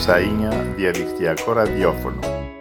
Σαΐνια διαδικτυακό ραδιόφωνο.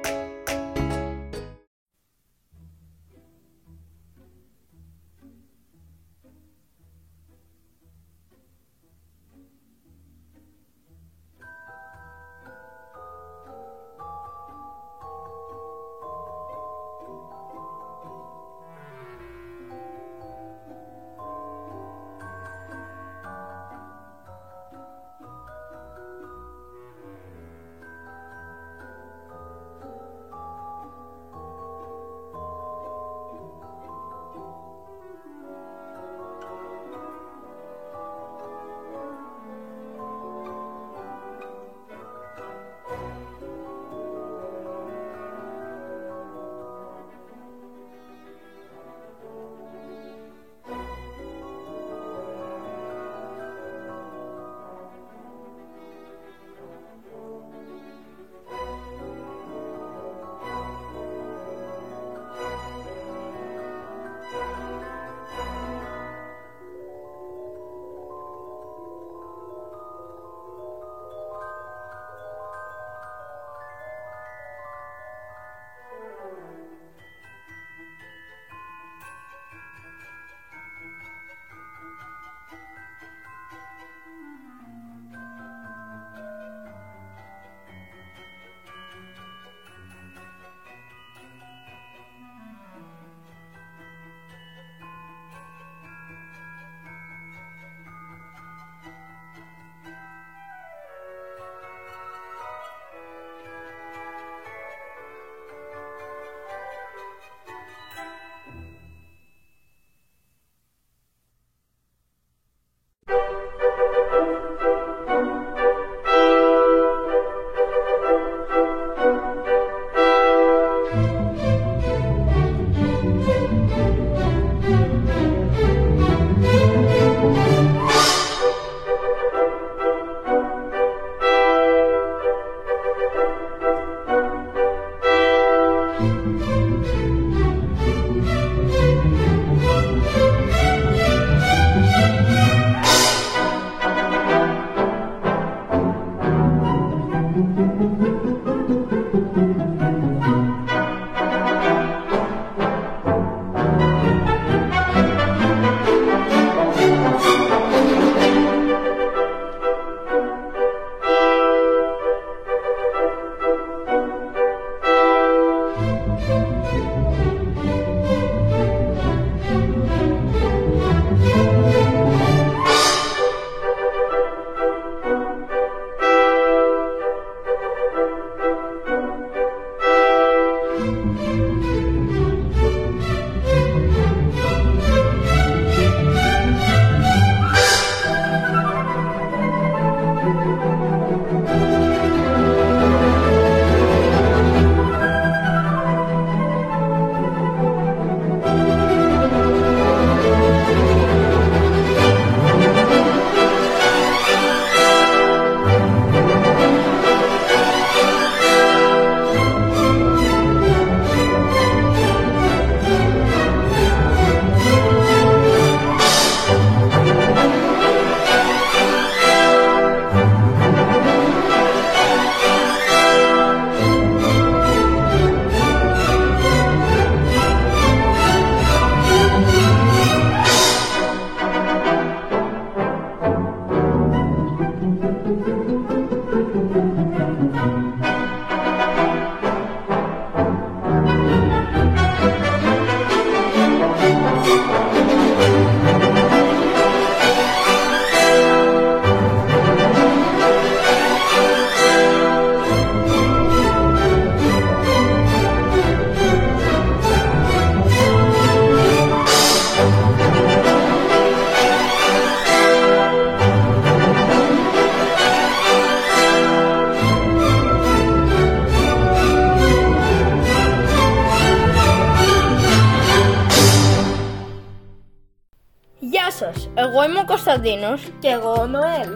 Εγώ είμαι ο Κωνσταντίνος και εγώ ο Νοέλ.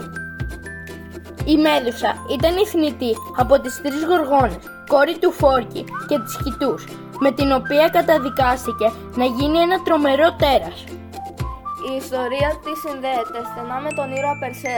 Η Μέδουσα ήταν η θνητή από τις τρεις Γοργόνες, κόρη του Φόρκη και της Χιτούς, με την οποία καταδικάστηκε να γίνει ένα τρομερό τέρας. Η ιστορία της συνδέεται στενά με τον ήρωα Περσέα, ο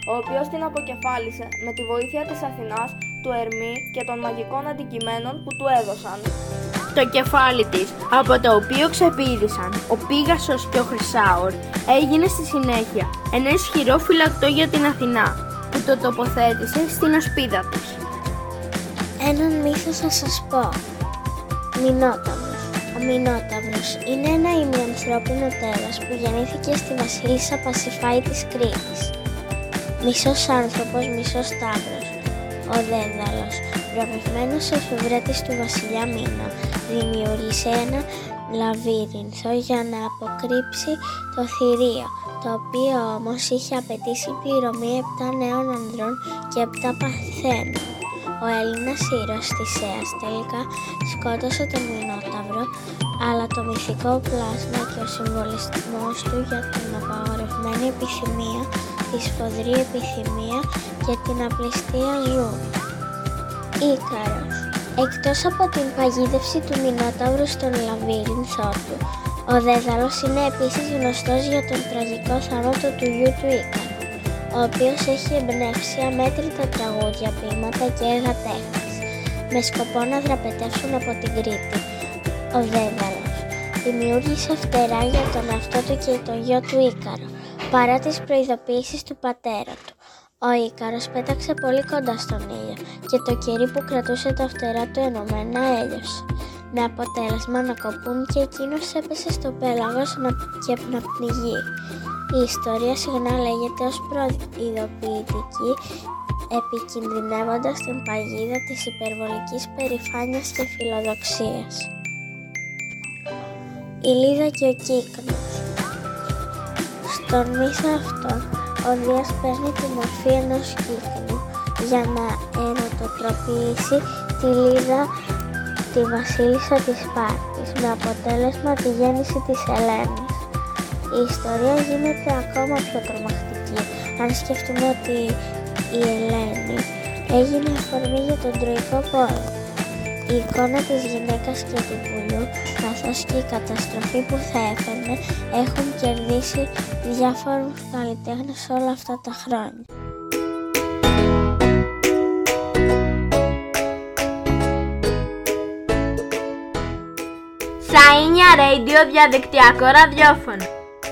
ο οποίος την αποκεφάλισε με τη βοήθεια της Αθηνάς, του Ερμή και των μαγικών αντικειμένων που του έδωσαν. Το κεφάλι της, από το οποίο ξεπήδησαν ο Πίγασος και ο Χρυσάωρ, έγινε στη συνέχεια ένα ισχυρό φυλακτό για την Αθηνά, που το τοποθέτησε στην ασπίδα της. Έναν μύθο θα σας πω. Μινόταυρος. Ο Μινόταυρος είναι ένα ημιανθρώπινο τέρας που γεννήθηκε στη βασίλισσα Πασιφάη της Κρήτης. Μισός άνθρωπος, μισός τάβρος. Ο Δέδαλος, βραβευμένος εφευρέτης του βασιλιά Μήνα, δημιούργησε ένα λαβύρινθο για να αποκρύψει το θηρίο, το οποίο όμως είχε απαιτήσει πληρωμή 7 νέων ανδρών και 7 παρθένων. Ο Έλληνας ήρωας Θησέας τελικά σκότωσε τον Μινόταυρο, αλλά το μυθικό πλάσμα και ο συμβολισμός του για την απαγορευμένη επιθυμία, τη σφοδρή επιθυμία και την απληστία ζουν. Ίκαρος. Εκτός από την παγίδευση του Μινόταυρου στον λαβύρινθό του, ο Δέδαλος είναι επίσης γνωστός για τον τραγικό θάνατο του γιου του Ίκαρου, ο οποίος έχει εμπνεύσει αμέτρητα τραγούδια, ποίηματα και έργα τέχνης, με σκοπό να δραπετεύσουν από την Κρήτη. Ο Δέδαλος δημιούργησε φτερά για τον εαυτό του και τον γιο του Ίκαρο, παρά τις προειδοποιήσεις του πατέρα του. Ο Ίκαρος πέταξε πολύ κοντά στον ήλιο και το κερί που κρατούσε τα φτερά του ενωμένα έλειωσε, με αποτέλεσμα να κοπούν και εκείνος έπεσε στο πέλαγος και να πνιγεί. Η ιστορία συχνά λέγεται ως προειδοποιητική, επικινδυνεύοντας την παγίδα της υπερβολικής περηφάνειας και φιλοδοξίας. Η Λίδα και ο Κύκνος. Στον μύθο αυτόν, ο Δίας παίρνει τη μορφή ενός κύκνου για να ερωτοτροπιήσει τη Λίδα, τη βασίλισσα της Σπάρτης, με αποτέλεσμα τη γέννηση της Ελένης. Η ιστορία γίνεται ακόμα πιο τρομακτική αν σκεφτούμε ότι η Ελένη έγινε αφορμή για τον Τροϊκό πόλεμο. Η εικόνα της γυναίκας και του πουλιού, καθώς και η καταστροφή που θα έφερνε, έχουν κερδίσει διάφορους καλλιτέχνες όλα αυτά τα χρόνια. Σαΐνια Radio, διαδικτυακό ραδιόφωνο.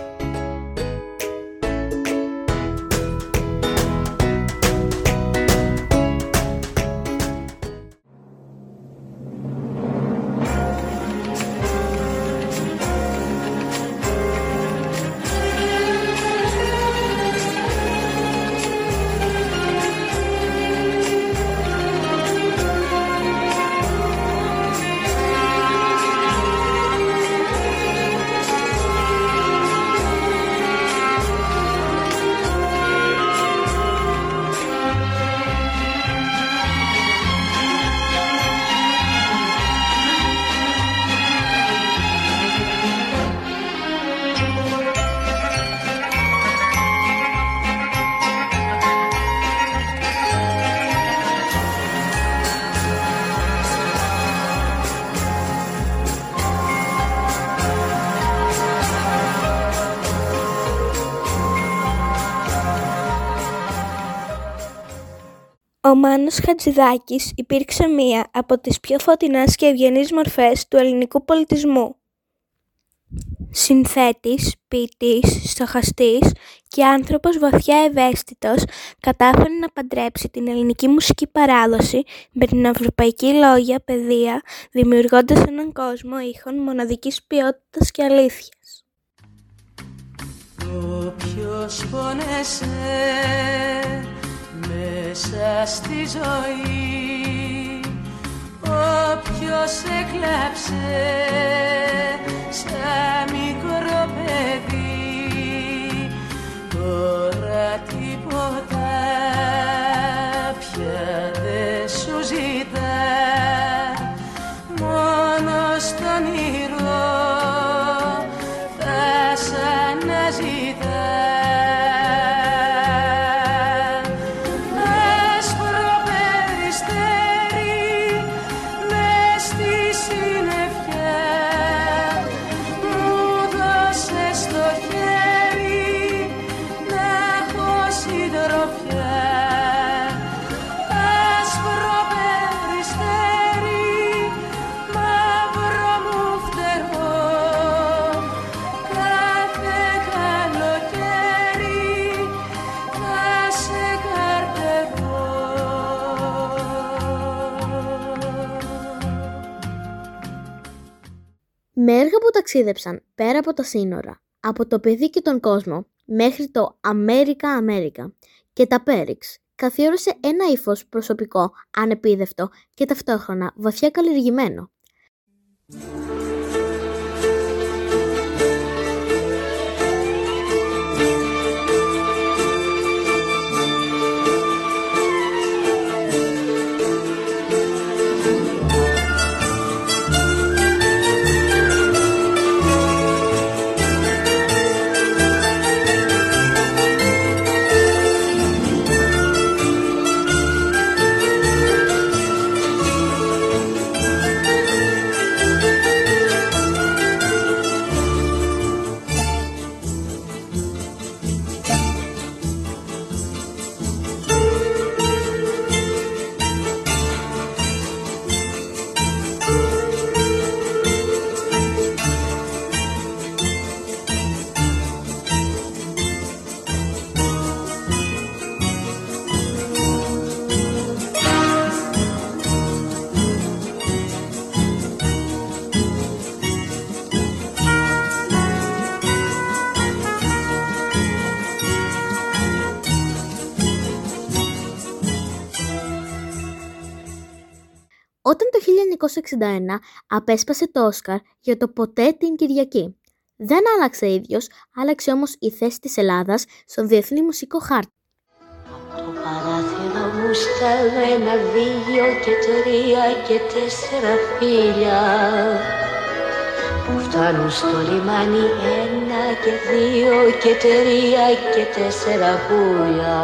Ο Μάνος Χατζηδάκης υπήρξε μία από τις πιο φωτεινές και ευγενείς μορφές του ελληνικού πολιτισμού. Συνθέτης, ποιητής, στοχαστής και άνθρωπος βαθιά ευαίσθητος, κατάφερε να παντρέψει την ελληνική μουσική παράδοση με την ευρωπαϊκή λόγια παιδεία, δημιουργώντας έναν κόσμο ήχων μοναδικής ποιότητας και αλήθειας. Όποιος πόνεσε μέσα στη ζωή, όποιος έκλαψε σαν μικρό παιδί, τώρα τίποτα πια δεν σου ζητά, μόνο στον όνειρο θα σ' αναζητά. Μου με έργα που ταξίδεψαν πέρα από τα σύνορα, από το παιδί και τον κόσμο, μέχρι το Αμέρικα και τα Πέριξ, καθιέρωσε ένα ύφος προσωπικό, ανεπίδευτο και ταυτόχρονα βαθιά καλλιεργημένο. Όταν το 1961 απέσπασε το Όσκαρ για το «Ποτέ την Κυριακή». Δεν άλλαξε ίδιος, άλλαξε όμως η θέση της Ελλάδας στον διεθνή μουσικό χάρτη. Από το παράθυρο μου στέλνω 1, 2 και 3 και 4 φίλια που φτάνουν στο λιμάνι 1 και 2 και 3 και 4 πουλιά.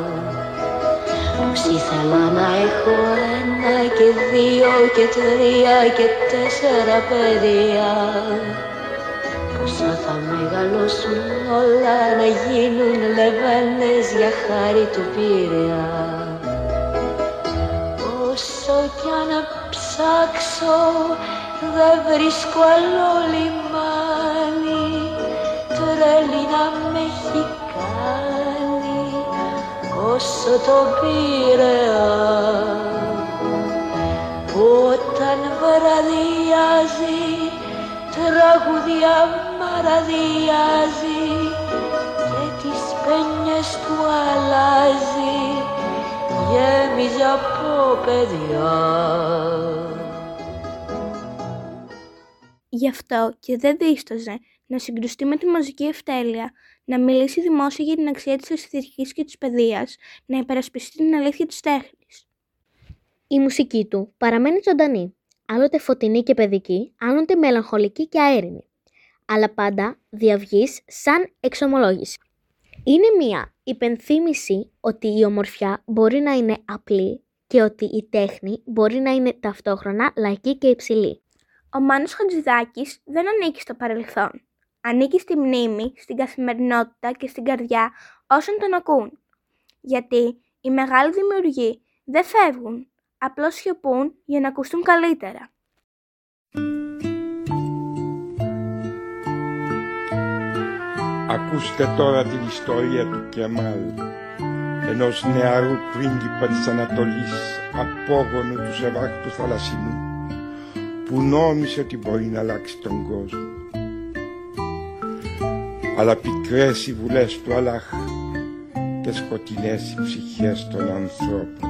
Πως ήθελα να έχω 1 και 2 και 3 και 4 παιδιά. Πως θα μεγαλώσουν όλα να γίνουν λεβένες για χάρη του Πειραιά. Όσο κι αν ψάξω δεν βρίσκω άλλο λιμάνι, τρέλη να με έχει κάνει όσο το Πειραιά. Όταν βραδιάζει, τραγουδιά μαραδιάζει και τις πένιες του αλλάζει, γέμιζε από παιδιά. Γι' αυτό και δεν δίσταζε να συγκρουστεί με τη μαζική ευτέλεια, να μιλήσει δημόσια για την αξία της αισθητικής και της παιδείας, να υπερασπιστεί την αλήθεια της τέχνης. Η μουσική του παραμένει ζωντανή, άλλοτε φωτεινή και παιδική, άλλοτε μελαγχολική και αέρινη, αλλά πάντα διαυγής σαν εξομολόγηση. Είναι μια υπενθύμηση ότι η ομορφιά μπορεί να είναι απλή και ότι η τέχνη μπορεί να είναι ταυτόχρονα λαϊκή και υψηλή. Ο Μάνος Χατζηδάκης δεν ανήκει στο παρελθόν. Ανήκει στη μνήμη, στην καθημερινότητα και στην καρδιά όσων τον ακούν. Γιατί οι μεγάλοι δημιουργοί δεν φεύγουν, απλώς σιωπούν για να ακουστούν καλύτερα. Ακούστε τώρα την ιστορία του Κεμάλ, ενός νεαρού πρίγκιπα της Ανατολής, απόγονου του Σεβάχ του Θαλασσινού, που νόμισε ότι μπορεί να αλλάξει τον κόσμο. Αλλά πικρές οι βουλές του Αλλάχ και σκοτεινές οι ψυχές των ανθρώπων.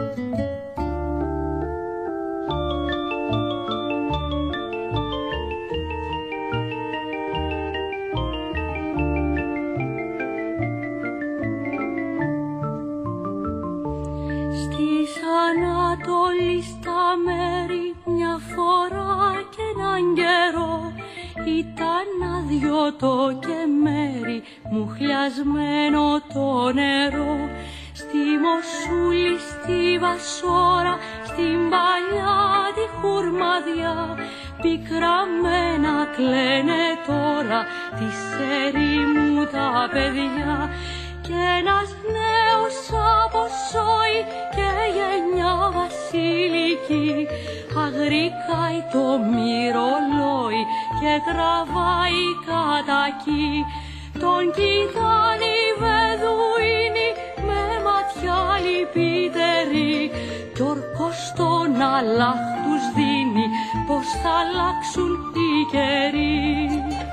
Στις Ανατολής τα μέρη μια φορά και έναν καιρό ήταν άδειο το κεμέρι, μουχλιασμένο το νερό. Στη Μοσούλη, στη Βασόρα, στην παλιά τη Χουρμαδιά, πικραμένα κλαίνε τώρα της ερήμου τα παιδιά. Κι ένας νέος αποσώει και γενιά βασιλική, αγρικάει το μυρολόι και τραβάει κατακί. Τον κοιτάνε οι Βεδουίνοι με μάτια πια λυπητεροί κι ορκός τον Αλλάχ τους δίνει πως θα αλλάξουν οι καιροί.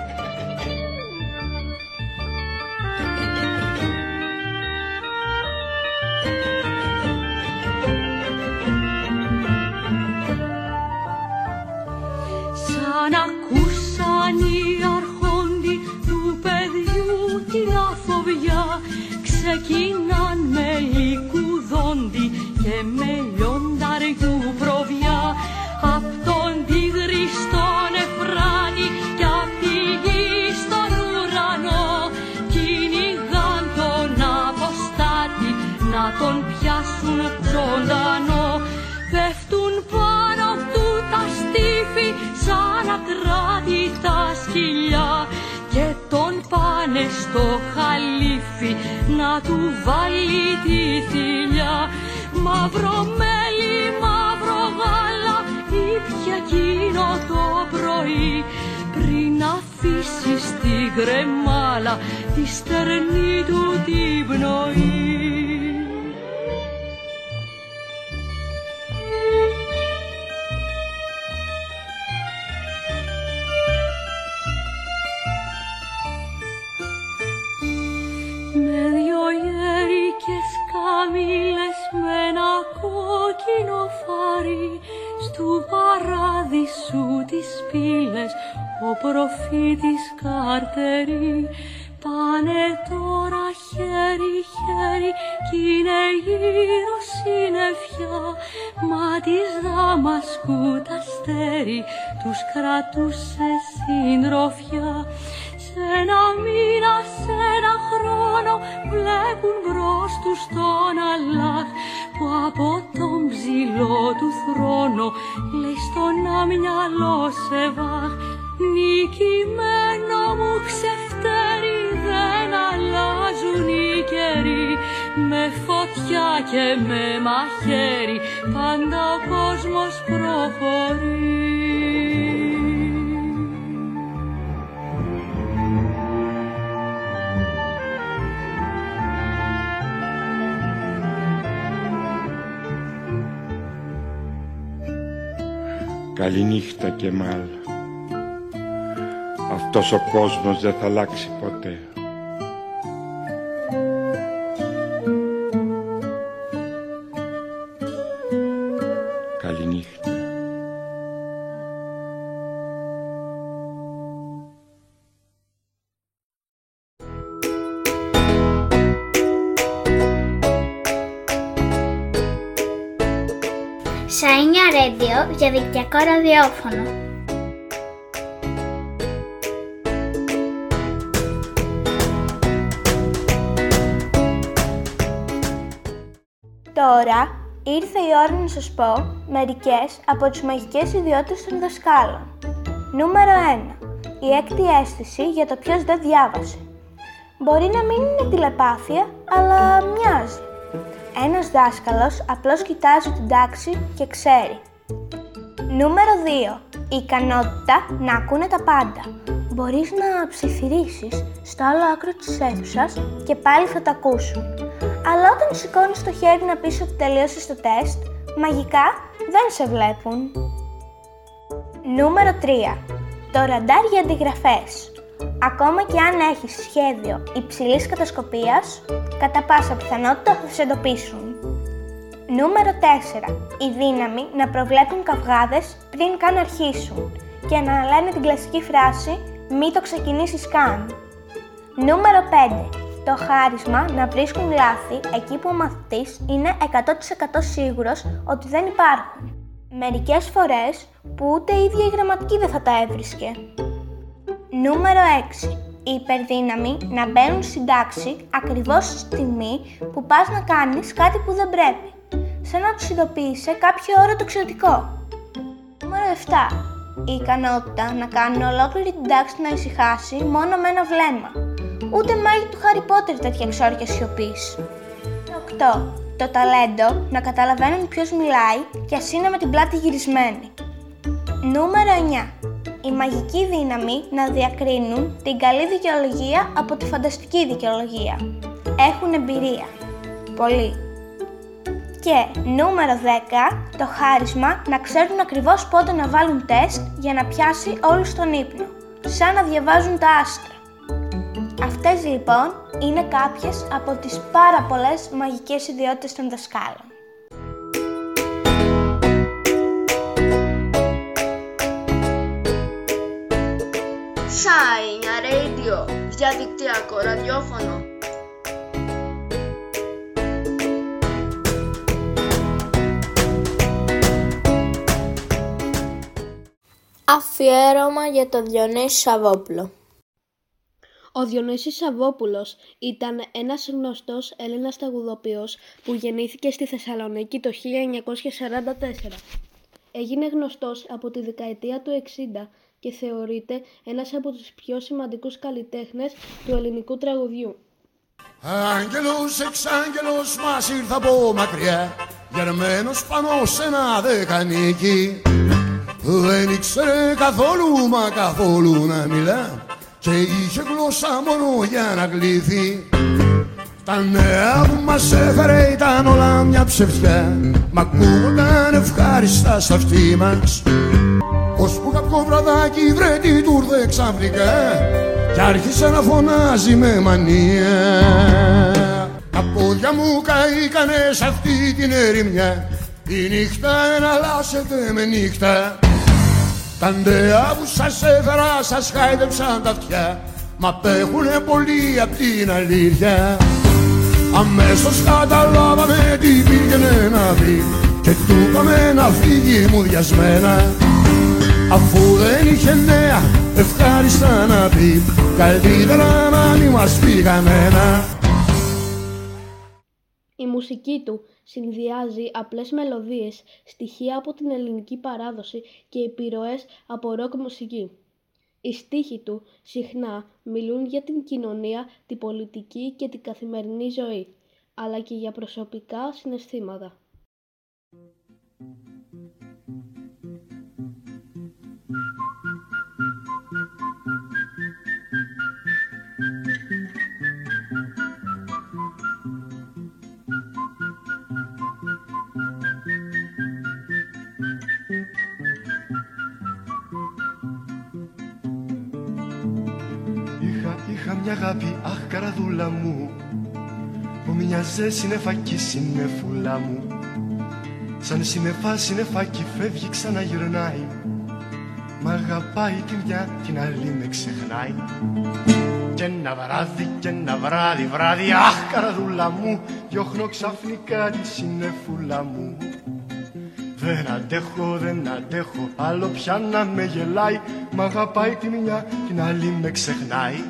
Σαν ακούσαν οι αρχόντι του παιδιού την αφοβιά, ξεκίναν με λυκουδόντι και με λιονταριού προβιά. Απ' τον Τίγρη στον Εφράτη κι απ' τη γη στον ουρανό κυνηγάν τον αποστάτη να τον πιάσουν ζωντανό. Πέφτουν πάνω του τα στίφη σαν ακράτητα σκυλιά και τον πάνε στο χαλίφι να του βάλει τη θηλιά. Μαύρο μέλι, μαύρο γάλα ήπια εκείνο το πρωί πριν αφήσει στην κρεμάλα τη στερνή του την πνοή. Με δυο γέρικες καμήλες με ένα κόκκινο φάρι στου παράδεισου τις πύλες ο προφήτης Καρτερή. Πάνε τώρα χέρι-χέρι κι είναι γύρω συννεφιά, μα της Δαμασκού τ' αστέρι τους κρατούσε συντροφιά. Σε ένα μήνα, σε ένα χρόνο βλέπουν μπρος τους τον Αλλάχ που από τον ψηλό του θρόνο λέει στον αμυαλό Σεβάχ. Νικημένο μου ξεφτέρι, δεν αλλάζουν οι καιροί, με φωτιά και με μαχαίρι πάντα ο κόσμος προχωρεί. Καληνύχτα Κεμάλ. Αυτός ο κόσμος δεν θα αλλάξει ποτέ. Καληνύχτα. Σαΐνια Radio, διαδικτυακό ραδιόφωνο. Τώρα ήρθε η ώρα να σας πω μερικές από τις μαγικές ιδιότητες των δασκάλων. Νούμερο 1. Η έκτη αίσθηση για το ποιος δεν διάβασε. Μπορεί να μην είναι τηλεπάθεια, αλλά μοιάζει. Ένας δάσκαλος απλώς κοιτάζει την τάξη και ξέρει. Νούμερο 2. Η ικανότητα να ακούνε τα πάντα. Μπορείς να ψιθυρίσεις στο άλλο άκρο της αίθουσας και πάλι θα τα ακούσουν. Αλλά όταν σηκώνεις το χέρι να πεις ότι τελείωσες το τεστ, μαγικά δεν σε βλέπουν. Νούμερο 3. Το ραντάρ για αντιγραφές. Ακόμα και αν έχεις σχέδιο υψηλής κατασκοπίας, κατά πάσα πιθανότητα θα σε εντοπίσουν. Νούμερο 4. Η δύναμη να προβλέπουν καυγάδες πριν καν αρχίσουν και να λένε την κλασική φράση «Μη το ξεκινήσεις καν». Νούμερο 5. Το χάρισμα να βρίσκουν λάθη εκεί που ο μαθητής είναι 100% σίγουρος ότι δεν υπάρχουν. Μερικές φορές που ούτε η ίδια η γραμματική δεν θα τα έβρισκε. Νούμερο 6. Η υπερδύναμη να μπαίνουν στην τάξη ακριβώς στη στιγμή που πας να κάνεις κάτι που δεν πρέπει, σαν να τους ειδοποίησε κάποιο όρο τοξιωτικό. Νούμερο 7. Η ικανότητα να κάνουν ολόκληρη την τάξη να ησυχάσει μόνο με ένα βλέμμα. Ούτε μάγοι του Χάρι Πότερ τέτοια εξόρκια σιωπής. 8. Το ταλέντο να καταλαβαίνουν ποιος μιλάει και ας είναι με την πλάτη γυρισμένη. Νούμερο 9. Η μαγική δύναμη να διακρίνουν την καλή δικαιολογία από τη φανταστική δικαιολογία. Έχουν εμπειρία. Πολύ. Και νούμερο 10, το χάρισμα να ξέρουν ακριβώς πότε να βάλουν τεστ για να πιάσει όλους τον ύπνο, σαν να διαβάζουν τα άστρα. Αυτές λοιπόν είναι κάποιες από τις πάρα πολλές μαγικές ιδιότητες των δασκάλων. Σάινια Radio, διαδικτυακό ραδιόφωνο. Αφιέρωμα για τον Διονύση Σαββόπουλο. Ο Διονύσης Σαββόπουλος ήταν ένας γνωστός Έλληνας τραγουδοποιός που γεννήθηκε στη Θεσσαλονίκη το 1944. Έγινε γνωστός από τη δεκαετία του 60 και θεωρείται ένας από τους πιο σημαντικούς καλλιτέχνες του ελληνικού τραγουδιού. Άγγελος, εξάγγελος μας ήρθε από μακριά, γερμένος πάνω σε ένα δεκανίκι. Δεν ήξερε καθόλου μα καθόλου να μιλά και είχε γλώσσα μόνο για να κλείθει. Τα νέα που μας έφερε ήταν όλα μια ψευτιά, μα ακούγονταν ευχάριστα στα αυτή μας. Ώσπου κάποιο βραδάκι βρε τι τούρδε ξαφνικά κι άρχισε να φωνάζει με μανία. Τα πόδια μου καήκανε σ' αυτή την ερημιά, η νύχτα εναλλάσσεται με νύχτα. Τα νέα που σας έφερα σας χάιδεψαν τα αυτιά, μα απέχουνε πολύ απ' την αλήθεια. Αμέσως καταλάβαμε τι πήγαινε να δει και του είπαμε να φύγει μουδιασμένα. Αφού δεν είχε νέα ευχάριστα να πει, καλύτερα να μη μας πει κανένα. Η μουσική του συνδυάζει απλές μελωδίες, στοιχεία από την ελληνική παράδοση και επιρροές από ροκ μουσική. Οι στίχοι του συχνά μιλούν για την κοινωνία, την πολιτική και την καθημερινή ζωή, αλλά και για προσωπικά συναισθήματα. Είχα μια αγάπη, αχ καραδούλα μου, που μοιάζε συννεφάκι συννεφούλα μου. Σαν συννεφάκι φεύγει ξαναγυρνάει, μ' αγαπάει τη μια την άλλη με ξεχνάει. Κι ένα βράδυ, αχ καραδούλα μου, διώχνω ξαφνικά τη συννεφούλα μου. Δεν αντέχω, άλλο πια να με γελάει, μ' αγαπάει τη μια, την άλλη με ξεχνάει.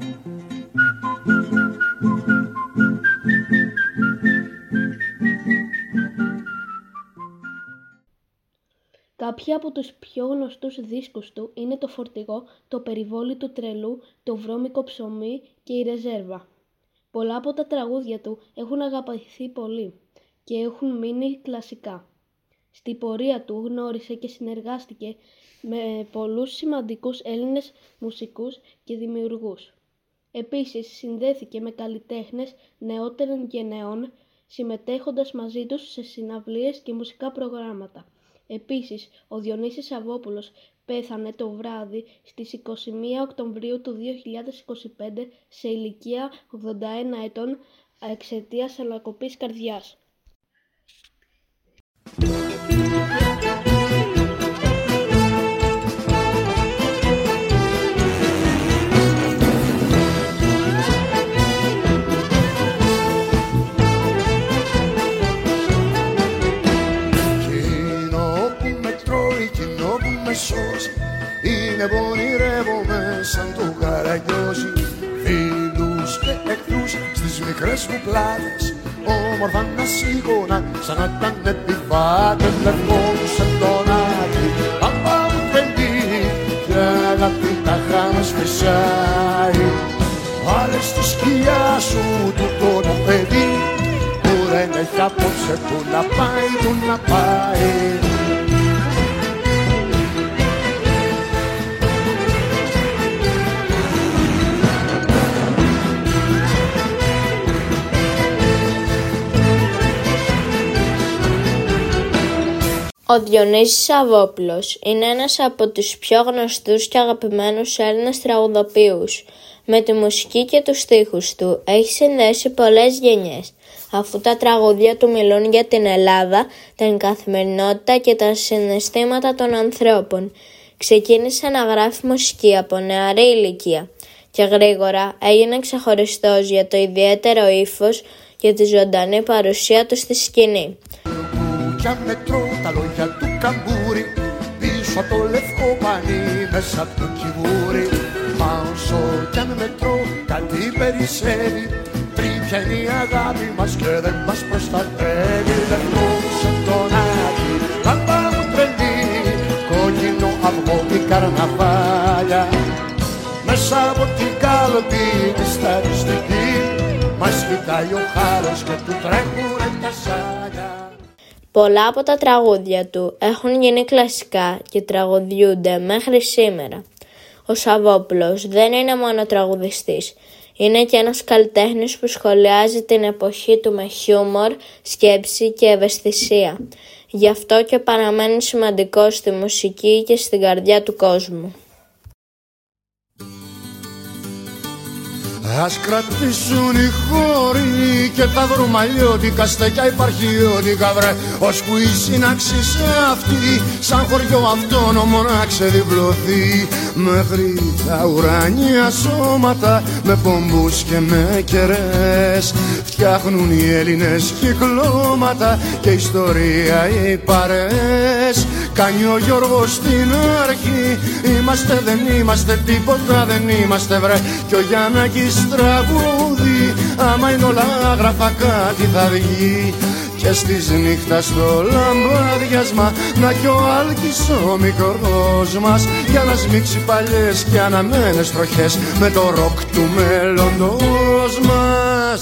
Κάποιοι από τους πιο γνωστούς δίσκους του είναι το Φορτηγό, το Περιβόλι του Τρελού, το Βρώμικο Ψωμί και η Ρεζέρβα. Πολλά από τα τραγούδια του έχουν αγαπηθεί πολύ και έχουν μείνει κλασικά. Στη πορεία του γνώρισε και συνεργάστηκε με πολλούς σημαντικούς Έλληνες μουσικούς και δημιουργούς. Επίσης συνδέθηκε με καλλιτέχνες νεότερων γενεών, συμμετέχοντας μαζί τους σε συναυλίες και μουσικά προγράμματα. Επίσης, ο Διονύσης Σαββόπουλος πέθανε το βράδυ στις 21 Οκτωβρίου του 2025 σε ηλικία 81 ετών εξαιτίας ανακοπής καρδιάς. Είναι που ονειρεύομαι σαν το καραγκιόζι, φίλους και εχθρούς στις μικρές μου πλάτες, όμορφα να σίγουνα σαν να ήταν επιβάτες. Λευκόντουσαν τον άκρη, παπά μου τρελή, κι αγάπη τα χάμες φυσάει. Βάλε στη σκιά σου τούτο το παιδί, που δεν έχει απόψε που να πάει, που να πάει. Ο Διονύσης Σαββόπουλος είναι ένας από τους πιο γνωστούς και αγαπημένους Έλληνας τραγουδοποιούς. Με τη μουσική και τους στίχους του έχει συνδέσει πολλές γενιές, αφού τα τραγούδια του μιλούν για την Ελλάδα, την καθημερινότητα και τα συναισθήματα των ανθρώπων. Ξεκίνησε να γράφει μουσική από νεαρή ηλικία και γρήγορα έγινε ξεχωριστός για το ιδιαίτερο ύφος και τη ζωντανή παρουσία του στη σκηνή. Μετρώ τα λόγια του καμπούρι, πίσω από το λευκό πανί, μέσα από το κιβούρι. Μα όσο κι αν μετρώ κάτι περισσεύει, πριν πια είναι η αγάπη μας και δεν μας προστατεύει. Λευκό σε τον Άκη, λάμπα μου τρελή, κόκκινο αυγό η καρναβάλια. Μέσα από την κάλοπη της στατιστική, μας κοιτάει ο χάρος και του τρέχουνε τα σάλια. Πολλά από τα τραγούδια του έχουν γίνει κλασικά και τραγουδιούνται μέχρι σήμερα. Ο Σαββόπουλος δεν είναι μόνο τραγουδιστής, είναι και ένας καλλιτέχνης που σχολιάζει την εποχή του με χιούμορ, σκέψη και ευαισθησία. Γι' αυτό και παραμένει σημαντικός στη μουσική και στην καρδιά του κόσμου. Ας κρατήσουν οι χώροι και τα βρούμε αλλιώτικα, στέκια υπαρχιώτικα βρε, ώσπου η σύναξη σε αυτή σαν χωριό αυτόνομο να ξεδιπλωθεί. Μέχρι τα ουράνια σώματα με πομπούς και με κερές φτιάχνουν οι Έλληνες κυκλώματα και ιστορία οι παρές. Κάνει ο Γιώργος στην αρχή, είμαστε δεν είμαστε, τίποτα δεν είμαστε βρε, κι ο Γιάννακης τραγούδι, άμα είναι όλα άγραφα κάτι θα βγει. Και στις νύχτας στο λαμπάδιασμα να κι ο Άλκης ο μικρός μας, για να σμίξει παλιές και αναμένες τροχές με το ροκ του μέλλοντος μας.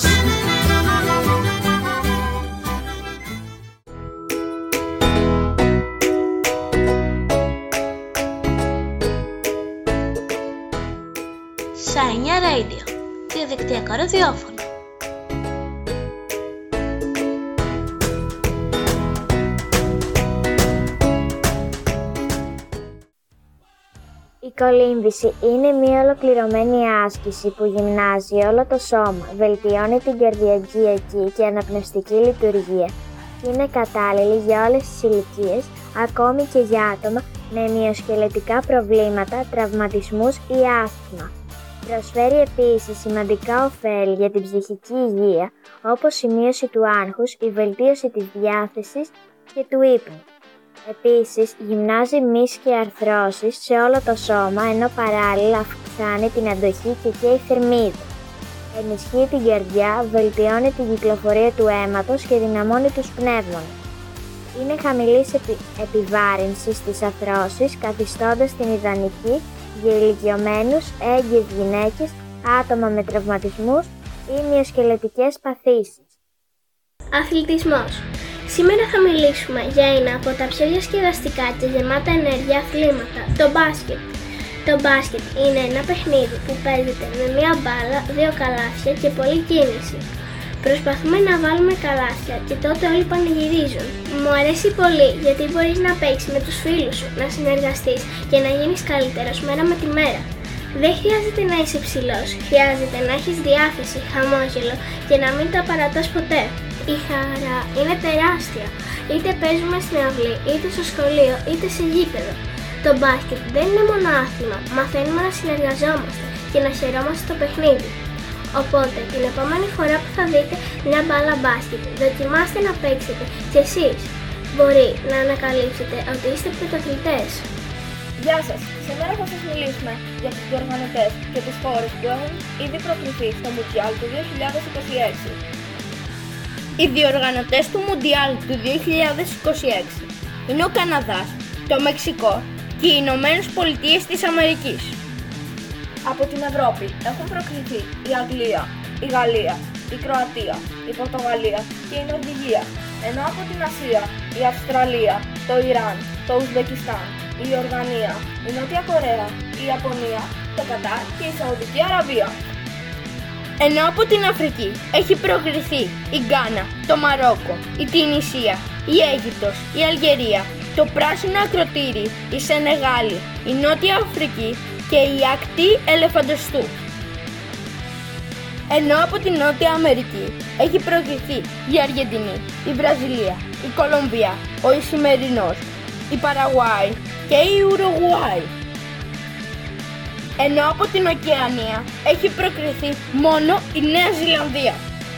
Σάινια Radio, διαδικτυακό ραδιόφωνο. Η κολύμβηση είναι μια ολοκληρωμένη άσκηση που γυμνάζει όλο το σώμα, βελτιώνει την καρδιακή και αναπνευστική λειτουργία και είναι κατάλληλη για όλες τις ηλικίες, ακόμη και για άτομα με μυοσκελετικά προβλήματα, τραυματισμούς ή άσθμα. Προσφέρει επίσης σημαντικά ωφέλη για την ψυχική υγεία, όπως η μείωση του άγχους, η βελτίωση της διάθεσης και του ύπνου. Επίσης, γυμνάζει μυς και αρθρώσεις σε όλο το σώμα, ενώ παράλληλα αυξάνει την αντοχή και η θερμίδα. Ενισχύει την καρδιά, βελτιώνει την κυκλοφορία του αίματος και δυναμώνει τους πνεύμονες. Είναι χαμηλής επιβάρυνσης στις αρθρώσεις, καθιστώντας την ιδανική για ηλικιωμένους, έγκυες γυναίκες, άτομα με τραυματισμούς ή μυοσκελετικές παθήσεις. Αθλητισμός. Σήμερα θα μιλήσουμε για ένα από τα πιο διασκεδαστικά και γεμάτα ενέργεια αθλήματα, το μπάσκετ. Το μπάσκετ είναι ένα παιχνίδι που παίζεται με μία μπάλα, δύο καλάθια και πολλή κίνηση. Προσπαθούμε να βάλουμε καλάθια και τότε όλοι πανηγυρίζουν. Μου αρέσει πολύ γιατί μπορείς να παίξεις με τους φίλους σου, να συνεργαστείς και να γίνεις καλύτερος μέρα με τη μέρα. Δεν χρειάζεται να είσαι ψηλός, χρειάζεται να έχεις διάθεση, χαμόγελο και να μην τα παρατάς ποτέ. Η χαρά είναι τεράστια, είτε παίζουμε στην αυλή, είτε στο σχολείο, είτε σε γήπεδο. Το μπάσκετ δεν είναι μόνο άθλημα, μαθαίνουμε να συνεργαζόμαστε και να χαιρόμαστε το παιχνίδι. Οπότε την επόμενη φορά που θα δείτε μια μπάλα μπάσκετ, δοκιμάστε να παίξετε και εσείς. Μπορεί να ανακαλύψετε ότι είστε πρωταθλητές. Γεια σας! Σήμερα θα σας μιλήσουμε για τους διοργανωτές και τις χώρες που έχουν ήδη προκληθεί στο Μουντιάλ του 2026. Οι διοργανωτές του Μουντιάλ του 2026 είναι ο Καναδάς, το Μεξικό και οι Ηνωμένες Πολιτείες της Αμερικής. Από την Ευρώπη έχουν προκληθεί η Αγγλία, η Γαλλία, η Κροατία, η Πορτογαλία και η Νορβηγία, ενώ από την Ασία η Αυστραλία, το Ιράν, το Ουσμπεκιστάν, η Ιορδανία, η Νότια Κορέα, η Ιαπωνία, το Κατάρ και η Σαουδική Αραβία. Ενώ από την Αφρική έχει προκριθεί η Γκάνα, το Μαρόκο, η Τινησία, η Αίγυπτος, η Αλγερία, το πράσινο ακροτήρι, η Σενεγάλη, η Νότια Αφρική και η ακτή Ελεφαντοστού. Ενώ από τη Νότια Αμερική έχει προηγηθεί η Αργεντινή, η Βραζιλία, η Κολομβία, ο Ισημερινός, η Παραγουάη και η Ουρουγουάη. Ενώ από την Οκεανία έχει προκριθεί μόνο η Νέα Ζηλανδία.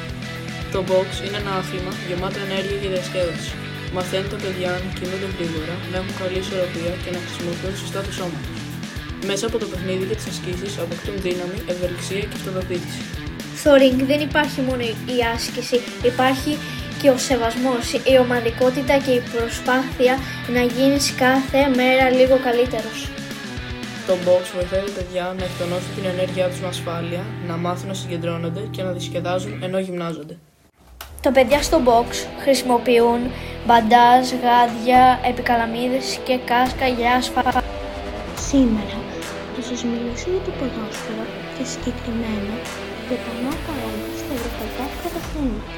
Το box είναι ένα άθλημα γεμάτο ενέργεια και διασκέδαση. Μαθαίνει τα παιδιά να κινούνται γρήγορα, να έχουν καλή ισορροπία και να χρησιμοποιούν σωστά το σώμα τους. Μέσα από το παιχνίδι και τις ασκήσεις αποκτούν δύναμη, ευελιξία και αυτοπεποίθηση. Στο ring δεν υπάρχει μόνο η άσκηση, υπάρχει και ο σεβασμός, η ομαδικότητα και η προσπάθεια να γίνεις κάθε μέρα λίγο καλύτερος. Το box βοηθάει τα παιδιά να εκτονώσουν την ενέργειά τους με ασφάλεια, να μάθουν να συγκεντρώνονται και να διασκεδάζουν ενώ γυμνάζονται. Τα παιδιά στο box χρησιμοποιούν μπαντάζ, γάντια, επικαλαμίδες και κάσκα για ασφάλεια. Σήμερα θα σας μιλήσω για το ποδόσφαιρο και συγκεκριμένα για τα νέα ταλέντα στα ευρωπαϊκά πρωταθλήματα.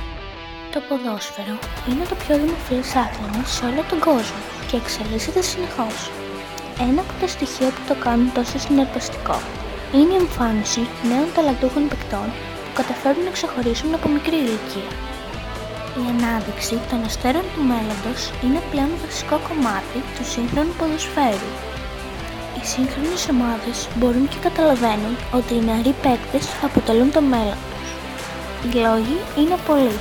Το ποδόσφαιρο είναι το πιο δημοφιλές άθλημα σε όλο τον κόσμο και εξελίσσεται συνεχώς. Ένα από τα στοιχεία που το κάνουν τόσο συναρπαστικό είναι η εμφάνιση νέων ταλαντούχων παικτών που καταφέρουν να ξεχωρίσουν από μικρή ηλικία. Η ανάδειξη των αστέρων του μέλλοντος είναι πλέον βασικό κομμάτι του σύγχρονου ποδοσφαίρου. Οι σύγχρονες ομάδες μπορούν και καταλαβαίνουν ότι οι νεαροί παίκτες αποτελούν το μέλλον τους. Οι λόγοι είναι πολλοί.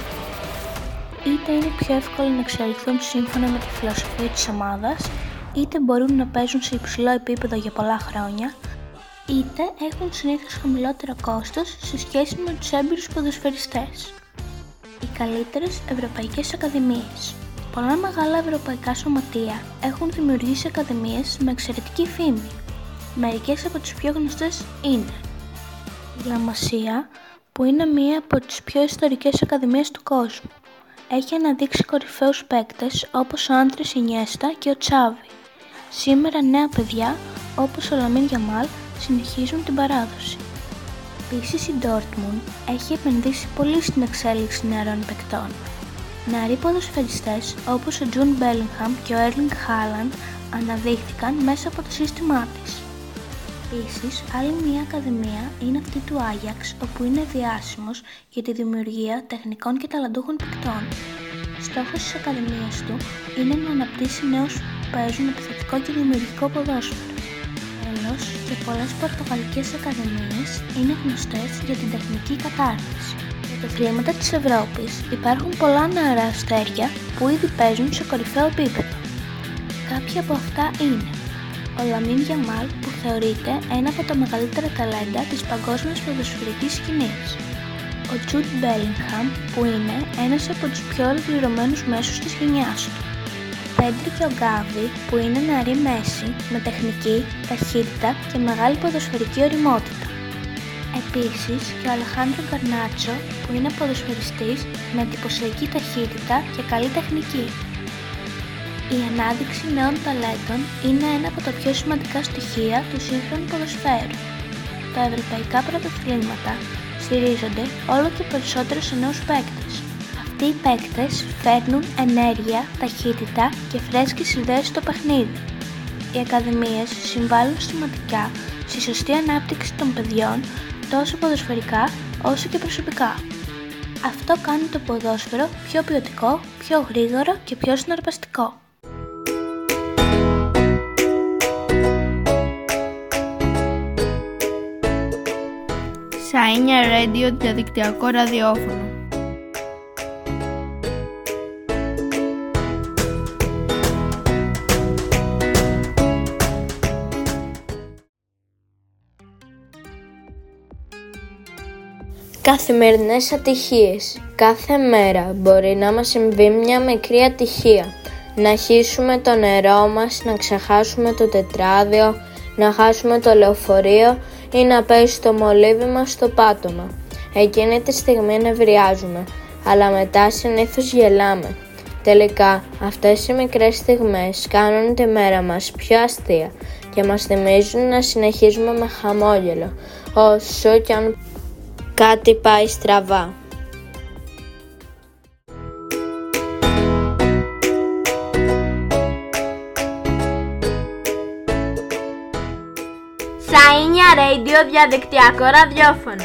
Είτε είναι πιο εύκολο να εξελιχθούν σύμφωνα με τη φιλοσοφία της ομάδας, είτε μπορούν να παίζουν σε υψηλό επίπεδο για πολλά χρόνια, είτε έχουν συνήθως χαμηλότερο κόστος σε σχέση με τους έμπειρους ποδοσφαιριστές. Οι καλύτερες ευρωπαϊκές ακαδημίες. Πολλά μεγάλα ευρωπαϊκά σωματεία έχουν δημιουργήσει ακαδημίες με εξαιρετική φήμη. Μερικές από τις πιο γνωστές είναι η La Masia, που είναι μία από τις πιο ιστορικές ακαδημίες του κόσμου. Έχει αναδείξει κορυφαίους παίκτες όπως ο Άντρες Ινιέστα και ο Τσάβι. Σήμερα νέα παιδιά όπως ο Λαμίν Γιαμάλ συνεχίζουν την παράδοση. Επίσης η Dortmund έχει επενδύσει πολύ στην εξέλιξη νεαρών παικτών. Νεαροί ποδοσφαιριστές όπως ο Τζουν Μπέλιγχαμ και ο Έρλινγκ Χάλαντ αναδείχθηκαν μέσα από το σύστημά της. Επίσης, άλλη μια ακαδημία είναι αυτή του Άγιαξ, όπου είναι διάσημος για τη δημιουργία τεχνικών και ταλαντούχων παικτών. Στόχος της ακαδημίας του είναι να αναπτύσσει νέους που παίζουν επιθετικό και δημιουργικό ποδόσφαιρο. Τέλος, και πολλές πορτογαλικές ακαδημίες είναι γνωστές για την τεχνική κατάρτιση. Για τα αθλήματα της Ευρώπης υπάρχουν πολλά νεαρά αστέρια που ήδη παίζουν σε κορυφαίο επίπεδο. Κάποια από αυτά είναι ο Λαμίν Γιαμάλ, που θεωρείται ένα από τα μεγαλύτερα ταλέντα της παγκόσμιας ποδοσφαιρικής σκηνής. Ο Τζουντ Μπέλιγχαμ, που είναι ένας από τους πιο ολοκληρωμένους μέσους της γενιάς του. Ο Πέντρι και ο Γκάβι, που είναι νεαροί μέση με τεχνική, ταχύτητα και μεγάλη ποδοσφαιρική ωριμότητα. Επίσης και ο Αλεχάνδρο Γκαρνάτσο, που είναι ποδοσφαιριστής με εντυπωσιακή ταχύτητα και καλή τεχνική. Η ανάδειξη νέων ταλέντων είναι ένα από τα πιο σημαντικά στοιχεία του σύγχρονου ποδοσφαίρου. Τα ευρωπαϊκά πρωταθλήματα στηρίζονται όλο και περισσότερο σε νέους παίκτες. Αυτοί οι παίκτες φέρνουν ενέργεια, ταχύτητα και φρέσκες ιδέες στο παιχνίδι. Οι ακαδημίες συμβάλλουν σημαντικά στη σωστή ανάπτυξη των παιδιών τόσο ποδοσφαιρικά όσο και προσωπικά. Αυτό κάνει το ποδόσφαιρο πιο ποιοτικό, πιο γρήγορο και πιο συναρπαστικό. Σαΐνια Radio, διαδικτυακό ραδιόφωνο. Καθημερινές ατυχίες. Κάθε μέρα μπορεί να μας συμβεί μια μικρή ατυχία. Να χύσουμε το νερό μας, να ξεχάσουμε το τετράδιο, να χάσουμε το λεωφορείο ή να πέσει το μολύβι μας στο πάτωμα. Εκείνη τη στιγμή νευριάζουμε, αλλά μετά συνήθως γελάμε. Τελικά, αυτές οι μικρές στιγμές κάνουν τη μέρα μας πιο αστεία και μας θυμίζουν να συνεχίζουμε με χαμόγελο, όσο κι αν κάτι πάει στραβά. Σαΐνια Radio, διαδικτυακό ραδιόφωνο.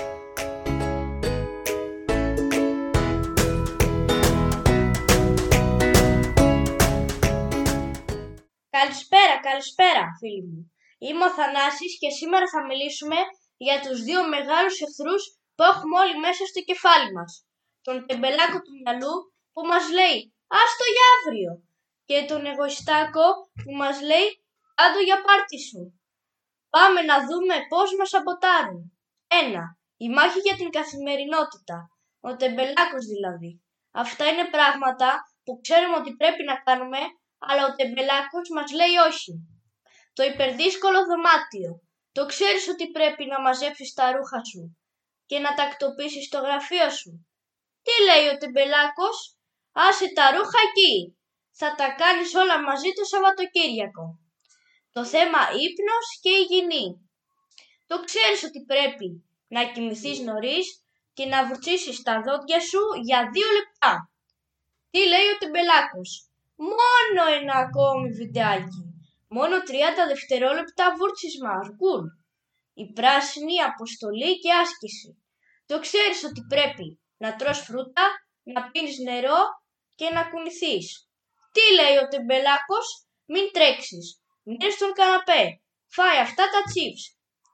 Καλησπέρα φίλοι μου. Είμαι ο Θανάσης και σήμερα θα μιλήσουμε για τους δύο μεγάλους εχθρούς που έχουμε όλοι μέσα στο κεφάλι μας. Τον τεμπελάκο του μυαλού που μας λέει «Άστο για αύριο» και τον εγωιστάκο που μας λέει «Άντο για πάρτι σου». Πάμε να δούμε πώς μας σαμποτάρουν. 1. Η μάχη για την καθημερινότητα. Ο τεμπελάκος δηλαδή. Αυτά είναι πράγματα που ξέρουμε ότι πρέπει να κάνουμε, αλλά ο τεμπελάκος μας λέει όχι. Το υπερδύσκολο δωμάτιο. Το ξέρεις ότι πρέπει να μαζέψεις τα ρούχα σου και να τακτοποιήσεις το γραφείο σου. Τι λέει ο τεμπελάκος? Άσε τα ρούχα εκεί. Θα τα κάνεις όλα μαζί το Σαββατοκύριακο. Το θέμα ύπνος και υγιεινή. Το ξέρεις ότι πρέπει να κοιμηθείς νωρίς και να βουρτσίσεις τα δόντια σου για 2 λεπτά. Τι λέει ο τεμπελάκος? Μόνο ένα ακόμη βιντεάκι. Μόνο 30 δευτερόλεπτα βούρτσισμα αρκούν. Η πράσινη αποστολή και άσκηση. Το ξέρεις ότι πρέπει να τρως φρούτα, να πίνεις νερό και να κουνηθείς. Τι λέει ο τεμπελάκος? Μην τρέξεις. Μείνε στον καναπέ. Φάει αυτά τα τσίπς.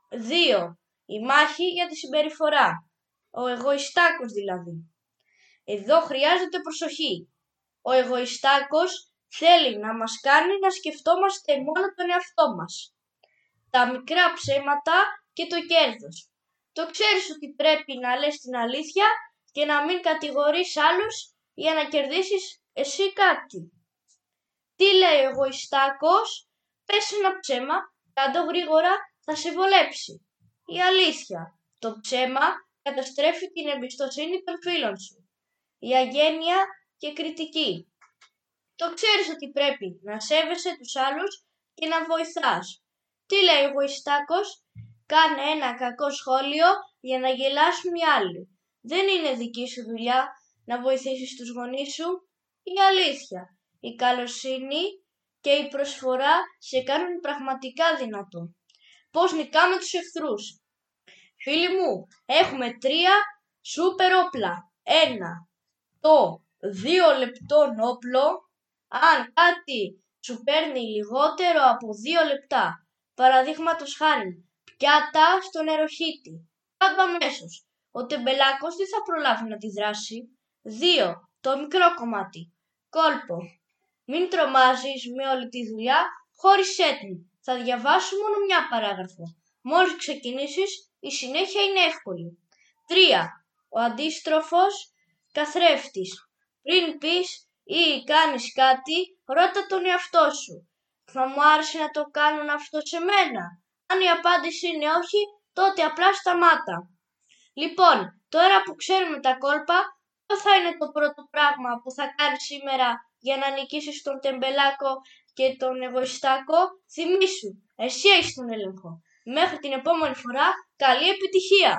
2. Η μάχη για τη συμπεριφορά. Ο εγωιστάκος δηλαδή. Εδώ χρειάζεται προσοχή. Ο εγωιστάκος θέλει να μας κάνει να σκεφτόμαστε μόνο τον εαυτό μας. Τα μικρά ψέματα και το κέρδος. Το ξέρεις ότι πρέπει να λες την αλήθεια και να μην κατηγορείς άλλους για να κερδίσεις εσύ κάτι. Τι λέει ο εγωιστάκος? Πες ένα ψέμα, κάντο γρήγορα, θα σε βολέψει. Η αλήθεια. Το ψέμα καταστρέφει την εμπιστοσύνη των φίλων σου. Η αγένεια και κριτική. Το ξέρεις ότι πρέπει να σέβεσαι τους άλλους και να βοηθάς. Τι λέει ο εγωιστάκος? Κάνε ένα κακό σχόλιο για να γελάσουν οι άλλοι. Δεν είναι δική σου δουλειά να βοηθήσεις τους γονείς σου. Η αλήθεια, η καλοσύνη και η προσφορά σε κάνουν πραγματικά δυνατό. Πώς νικάμε τους εχθρούς? Φίλοι μου, έχουμε 3 σούπερ όπλα. 1. Το 2 λεπτών όπλο. Αν κάτι σου παίρνει λιγότερο από 2 λεπτά, παραδείγματος χάρη πιάτα στο νεροχύτη, κάτω αμέσως. Ο τεμπελάκος δεν θα προλάβει να τη δράσει. 2. Το μικρό κομμάτι. Κόλπο. Μην τρομάζεις με όλη τη δουλειά, χώρισέ την. Θα διαβάσω μόνο μια παράγραφο. Μόλις ξεκινήσεις, η συνέχεια είναι εύκολη. 3. Ο αντίστροφος καθρέφτης. Πριν πεις ή κάνεις κάτι, ρώτα τον εαυτό σου. Θα μου άρεσε να το κάνουν αυτό σε μένα? Αν η απάντηση είναι όχι, τότε απλά σταμάτα. Λοιπόν, τώρα που ξέρουμε τα κόλπα, ποιο θα είναι το πρώτο πράγμα που θα κάνεις σήμερα για να νικήσεις τον τεμπελάκο και τον εγωιστάκο? Θυμήσου, εσύ έχεις τον έλεγχο. Μέχρι την επόμενη φορά, καλή επιτυχία!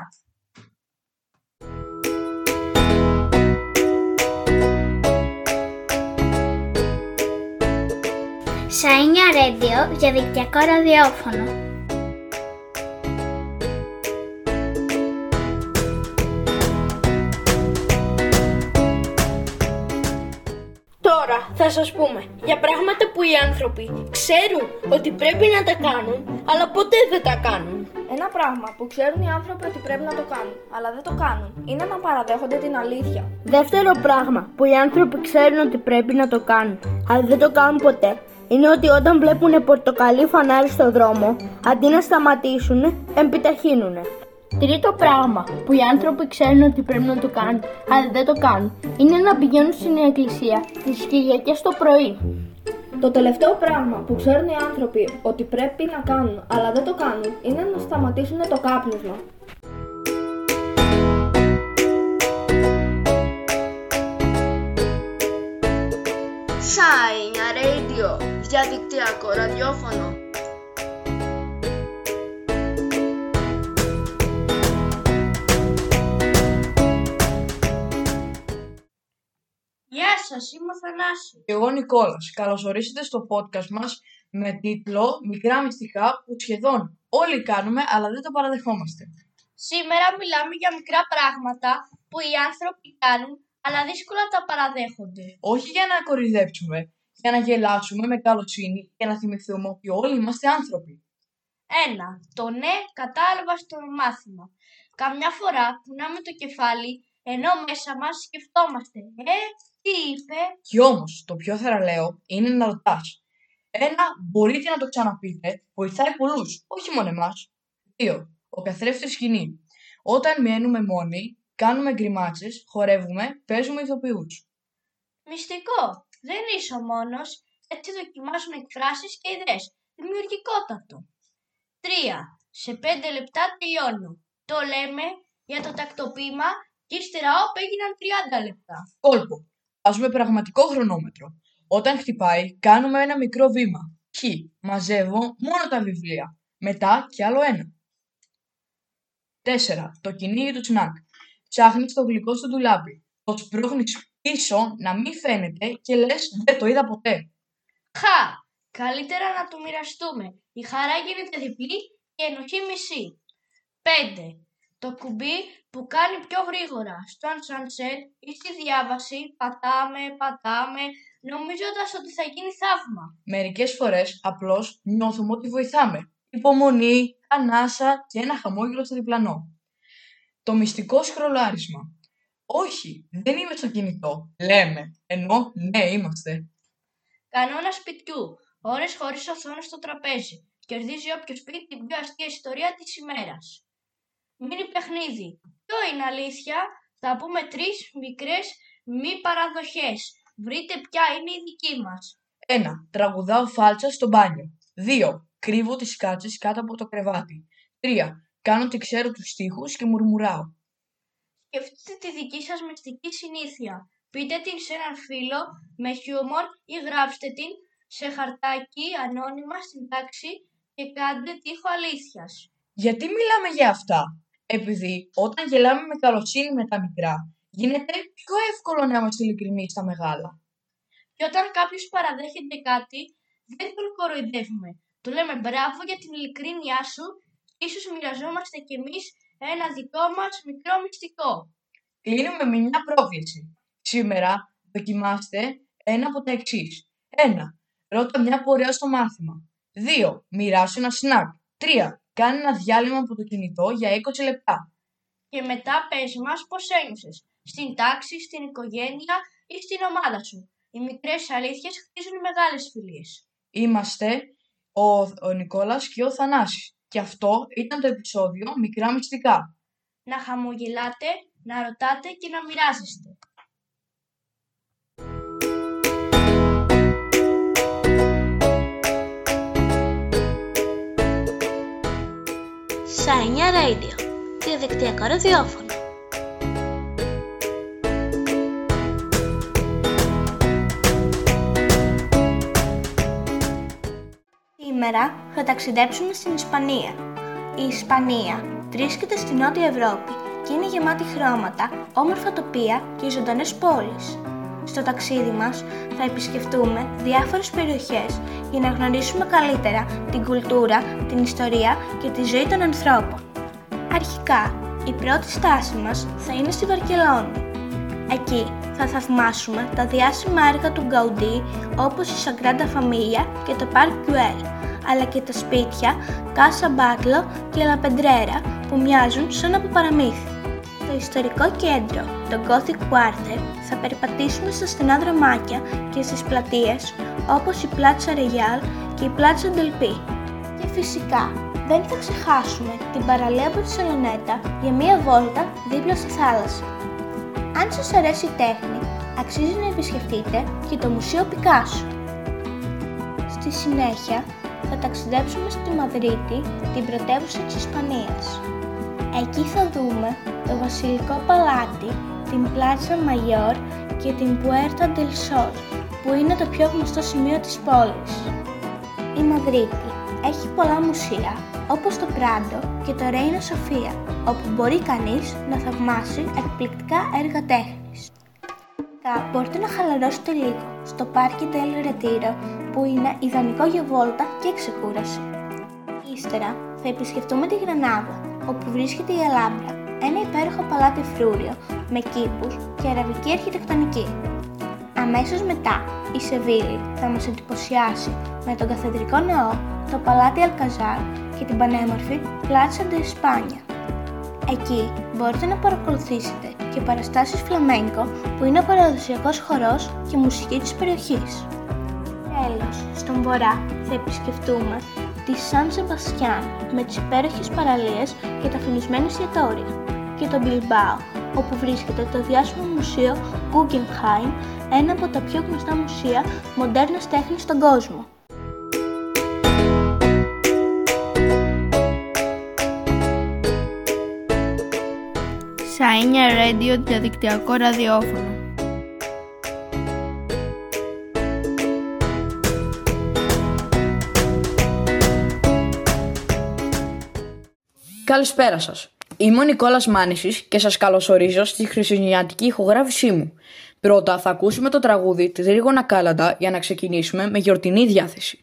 Σαΐνια Radio, διαδικτυακό ραδιόφωνο. Τώρα θα σας πούμε για πράγματα που οι άνθρωποι ξέρουν ότι πρέπει να τα κάνουν, αλλά ποτέ δεν τα κάνουν. Ένα πράγμα που ξέρουν οι άνθρωποι ότι πρέπει να το κάνουν, αλλά δεν το κάνουν, είναι να παραδέχονται την αλήθεια. Δεύτερο πράγμα που οι άνθρωποι ξέρουν ότι πρέπει να το κάνουν, αλλά δεν το κάνουν ποτέ, είναι ότι όταν βλέπουν πορτοκαλί φανάρι στο δρόμο, αντί να σταματήσουν, επιταχύνουνε. Τρίτο πράγμα που οι άνθρωποι ξέρουν ότι πρέπει να το κάνουν, αλλά δεν το κάνουν, είναι να πηγαίνουν στην εκκλησία τις Κυριακές το πρωί. Το τελευταίο πράγμα που ξέρουν οι άνθρωποι ότι πρέπει να κάνουν, αλλά δεν το κάνουν, είναι να σταματήσουν το κάπνισμα. Σαΐνια Radio, διαδικτυακό ραδιόφωνο. Γεια σας, είμαι ο Θανάσης. Και εγώ Νικόλας. Καλώς ορίσατε στο podcast μας με τίτλο «Μικρά μυστικά που σχεδόν όλοι κάνουμε αλλά δεν το παραδεχόμαστε». Σήμερα μιλάμε για μικρά πράγματα που οι άνθρωποι κάνουν αλλά δύσκολα τα παραδέχονται. Όχι για να κοροϊδέψουμε, για να γελάσουμε με καλοσύνη και να θυμηθούμε ότι όλοι είμαστε άνθρωποι. 1. Το ναι κατάλαβα στο μάθημα. Καμιά φορά κουνάμε το κεφάλι ενώ μέσα μας σκεφτόμαστε τι είπε. Κι όμως το πιο θαραλέο είναι να ρωτάς. 1. Μπορείτε να το ξαναπείτε, βοηθάει πολλούς, όχι μόνο εμάς. 2. Ο καθρέφτης σκηνή. Όταν μένουμε μόνοι, κάνουμε γκριμάτσες, χορεύουμε, παίζουμε ηθοποιούς. Μυστικό. Δεν είσαι ο μόνος, έτσι δοκιμάζουμε εκφράσεις και ιδέες. Δημιουργικότατο. 3. Σε 5 λεπτά τελειώνω. Το λέμε για το τακτοποίημα και ύστερα έγιναν 30 λεπτά. Κόλπο. Βάζουμε πραγματικό χρονόμετρο. Όταν χτυπάει, κάνουμε ένα μικρό βήμα. Μαζεύω μόνο τα βιβλία. Μετά κι άλλο ένα. 4. Το κυνήγι του τσνακ. Ψάχνεις το γλυκό στο ντουλάπι. Το σπρώχνεις πίσω να μην φαίνεται και λες δεν το είδα ποτέ. Καλύτερα να το μοιραστούμε. Η χαρά γίνεται διπλή και η ενοχή μισή. 5. Το κουμπί που κάνει πιο γρήγορα. Στο ασανσέρ ή στη διάβαση πατάμε, νομίζοντας ότι θα γίνει θαύμα. Μερικές φορές απλώς νιώθουμε ότι βοηθάμε. Υπομονή, ανάσα και ένα χαμόγελο στο διπλανό. Το μυστικό σκρολάρισμα. Όχι, δεν είμαι στο κινητό. Λέμε, ενώ ναι είμαστε. Κανόνα σπιτιού. Ώρες χωρίς οθόνη στο τραπέζι. Κερδίζει όποιος πει την πιο αστεία ιστορία της ημέρας. Μίνι παιχνίδι. Ποιο είναι αλήθεια? Θα πούμε 3 μικρές μη παραδοχές. Βρείτε ποια είναι η δική μας. 1. Τραγουδάω φάλτσα στο μπάνιο. 2. Κρύβω τις κάτσες κάτω από το κρεβάτι. 3. Κάνω ότι ξέρω τους στίχους και μουρμουράω. Σκεφτείτε τη δική σας μυστική συνήθεια. Πείτε την σε έναν φίλο με χιούμορ ή γράψτε την σε χαρτάκι ανώνυμα στην τάξη και κάντε τοίχο αλήθειας. Γιατί μιλάμε για αυτά? Επειδή όταν γελάμε με καλοσύνη με τα μικρά, γίνεται πιο εύκολο να είμαστε ειλικρινείς στα μεγάλα. Και όταν κάποιος παραδέχεται κάτι, δεν τον κοροϊδεύουμε. Του λέμε μπράβο για την ειλικρίνειά σου, ίσως μοιραζόμαστε κι εμείς ένα δικό μας μικρό μυστικό. Κλείνουμε με μια πρόκληση. Σήμερα δοκιμάστε ένα από τα εξής. 1. Ρώτα μια πορεία στο μάθημα. 2. Μοιράσου ένα σνακ. 3. Κάνε ένα διάλειμμα από το κινητό για 20 λεπτά. Και μετά πες μας πώς ένιωσες. Στην τάξη, στην οικογένεια ή στην ομάδα σου. Οι μικρές αλήθειες χτίζουν μεγάλες φιλίες. Είμαστε ο Νικόλας και ο Θανάσης. Και αυτό ήταν το επεισόδιο Μικρά Μυστικά. Να χαμογελάτε, να ρωτάτε και να μοιράζεστε. Σάινια Radio, διαδικτυακό ραδιόφωνο. Σήμερα θα ταξιδέψουμε στην Ισπανία. Η Ισπανία βρίσκεται στη Νότια Ευρώπη και είναι γεμάτη χρώματα, όμορφα τοπία και ζωντανές πόλεις. Στο ταξίδι μας θα επισκεφτούμε διάφορες περιοχές για να γνωρίσουμε καλύτερα την κουλτούρα, την ιστορία και τη ζωή των ανθρώπων. Αρχικά, η πρώτη στάση μας θα είναι στη Βαρκελόνη. Εκεί θα θαυμάσουμε τα διάσημα έργα του Γκαουντί όπως η Σαγκράντα Φαμίλια και το Παρκ Γκουέλ, αλλά και τα σπίτια Κάσα Μπάτλο και Λα Πεντρέρα που μοιάζουν σαν από παραμύθι. Στο ιστορικό κέντρο, το Gothic Quarter, θα περπατήσουμε στα στενά δρομάκια και στις πλατείες όπως η Πλάτσα Ρεγιάλ και η Πλάτσα Ντελπί. Και φυσικά δεν θα ξεχάσουμε την παραλία από τη Σαλονέτα για μία βόλτα δίπλα στη θάλασσα. Αν σας αρέσει η τέχνη, αξίζει να επισκεφτείτε και το Μουσείο Πικάσο. Στη συνέχεια θα ταξιδέψουμε στη Μαδρίτη, την πρωτεύουσα της Ισπανίας. Εκεί θα δούμε το Βασιλικό Παλάτι, την Πλάτσα Μαγιόρ και την Puerta del Sol, που είναι το πιο γνωστό σημείο της πόλης. Η Μαδρίτη έχει πολλά μουσεία, όπως το Πράντο και το Reina Sofia, όπου μπορεί κανείς να θαυμάσει εκπληκτικά έργα τέχνης. Μετά μπορείτε να χαλαρώσετε λίγο στο Parque del Retiro, που είναι ιδανικό για βόλτα και ξεκούραση. Ύστερα θα επισκεφτούμε τη Γρανάδα, όπου βρίσκεται η Αλάμπρα, ένα υπέροχο παλάτι φρούριο με κήπους και αραβική αρχιτεκτονική. Αμέσως μετά η Σεβίλη θα μας εντυπωσιάσει με τον καθεδρικό ναό, το παλάτι Αλκαζάρ και την πανέμορφη Πλάτσα ντε Ισπάνια. Εκεί μπορείτε να παρακολουθήσετε και παραστάσεις φλαμέγκο, που είναι ο παραδοσιακός χορός και μουσική της περιοχής. Τέλος, στον βορρά θα επισκεφτούμε τη Σαν Σεμπαστιάν με τις υπέροχες παραλίες και τα φημισμένα εστιατόρια, και το Μπιλμπάο, όπου βρίσκεται το διάσημο μουσείο Guggenheim, ένα από τα πιο γνωστά μουσεία μοντέρνας τέχνης στον κόσμο. Σαΐνια Radio, διαδικτυακό ραδιόφωνο. Καλησπέρα σας. Είμαι ο Νικόλας Μάνησης και σας καλωσορίζω στη χριστουγεννιάτικη ηχογράφησή μου. Πρώτα θα ακούσουμε το τραγούδι της Ρίγωνα Κάλαντα για να ξεκινήσουμε με γιορτινή διάθεση.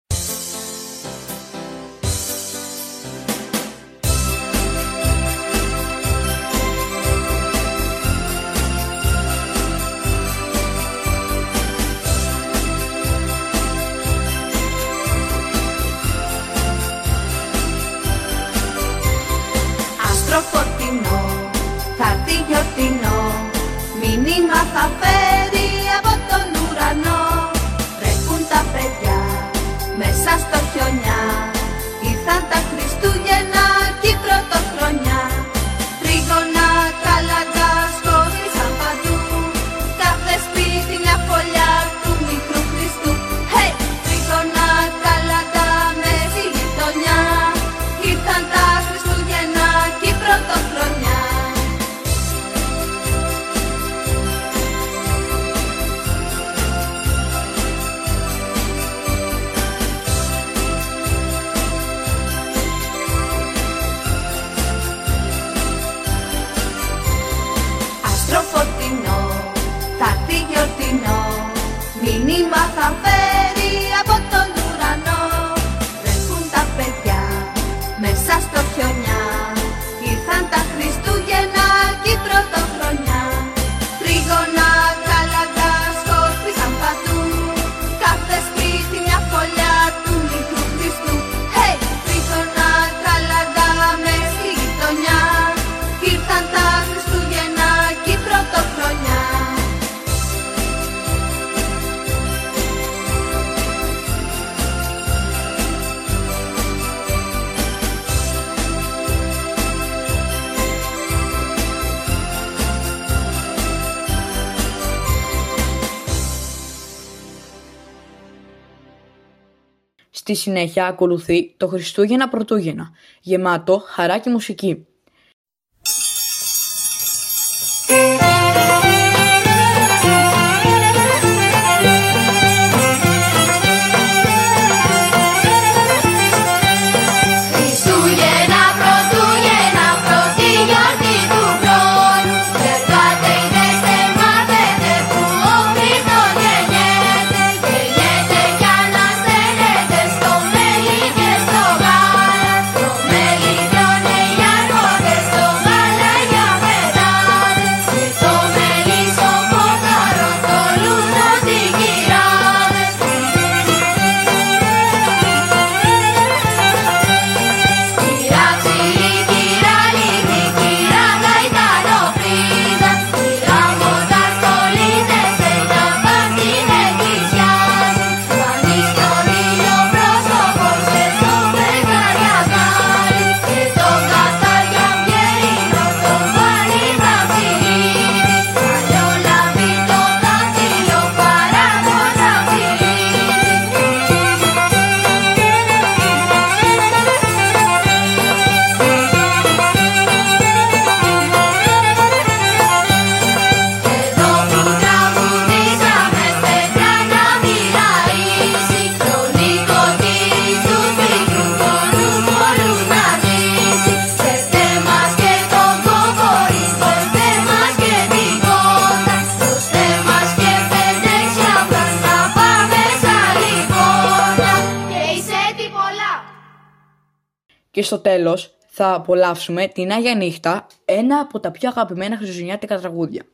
Φωτεινό, θα έρθει γιορτινό, μήνυμα θα φέρει από τον ουρανό. Τρέχουν τα παιδιά μέσα στο χιονιά, ήρθαν τα Χριστούγεννα και η πρωτοχρονιά. Τρίγωνα Κάλαντα σκότισαν παντού, κάθε σπίτι μια φωλιά του μικρού Χριστού. Hey! Τρίγωνα Κάλαντα με στη γειτονιά, ήρθαν τα Χριστούγεννα και η πρωτοχρονιά. Άστρο φωτεινό, θα έρθει γιορτινό, μήνυμα θα φέρει από τον ουρανό. Τρέχουν τα παιδιά μέσα στο χιονιά, ήρθαν τα Χριστούγεννα και η πρωτοχρονιά. Τρίγωνα Κάλαντα σκόρπισαν παντού, κάθε σπίτι μια φωλιά του μικρού Χριστού. Hey! Τρίγωνα Κάλαντα μες στη γειτονιά, ήρθαν τα Χριστούγεννα και η πρωτοχρονιά. Στη συνέχεια ακολουθεί το Χριστούγεννα Πρωτούγεννα, γεμάτο χαρά και μουσική. Χριστούγεννα, Πρωτούγεννα, πρώτη γιορτή του χρόνου. Περπάτε είδεστε, μάθετε που ο Χριστός γεννιέται. Γεννιέται κι ανασταίνεται στο μέλι και στο γάλα. Το μέλι τρώνε οι αργό Και στο τέλος θα απολαύσουμε την Άγια Νύχτα, ένα από τα πιο αγαπημένα χριστουγεννιάτικα τραγούδια.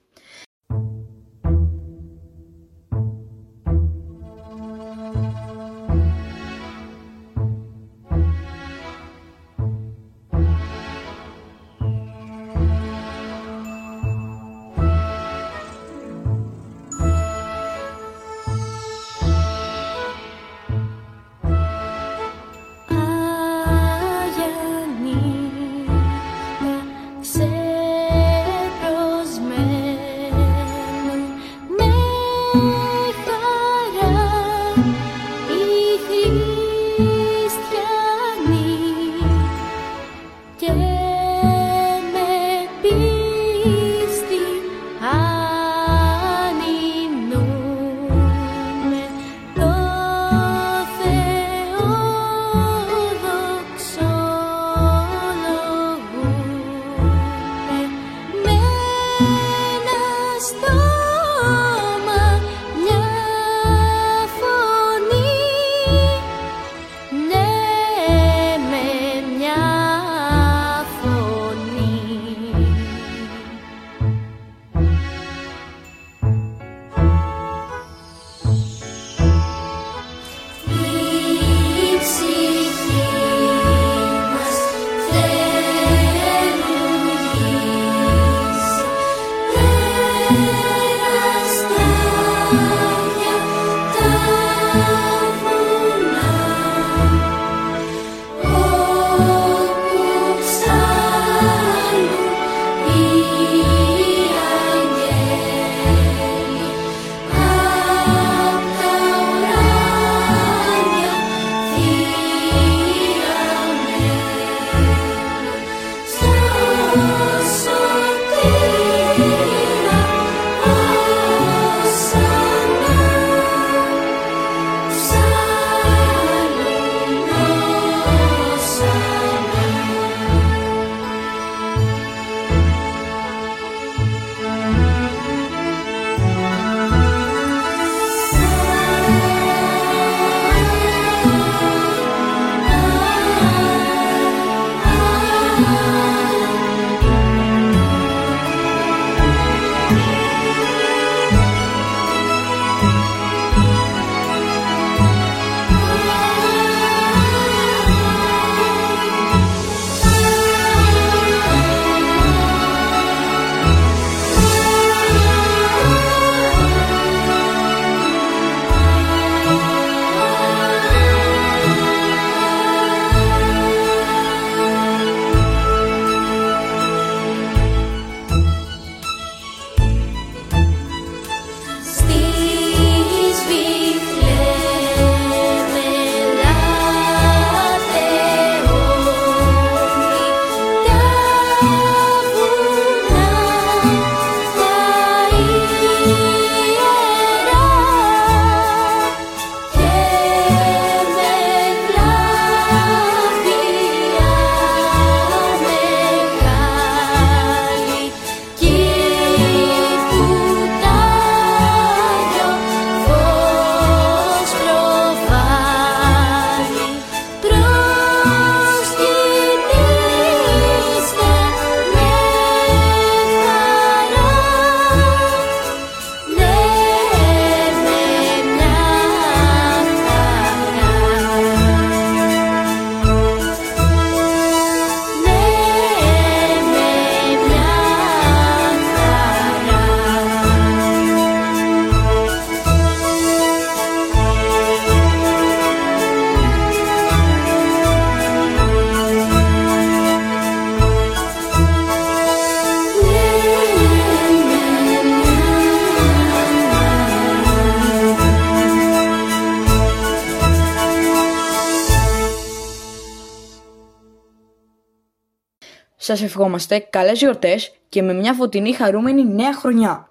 Σας ευχόμαστε καλές γιορτές και με μια φωτεινή χαρούμενη νέα χρονιά.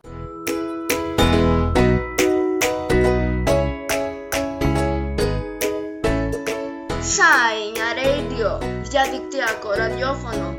Σάινια Radio, διαδικτυακό ραδιόφωνο.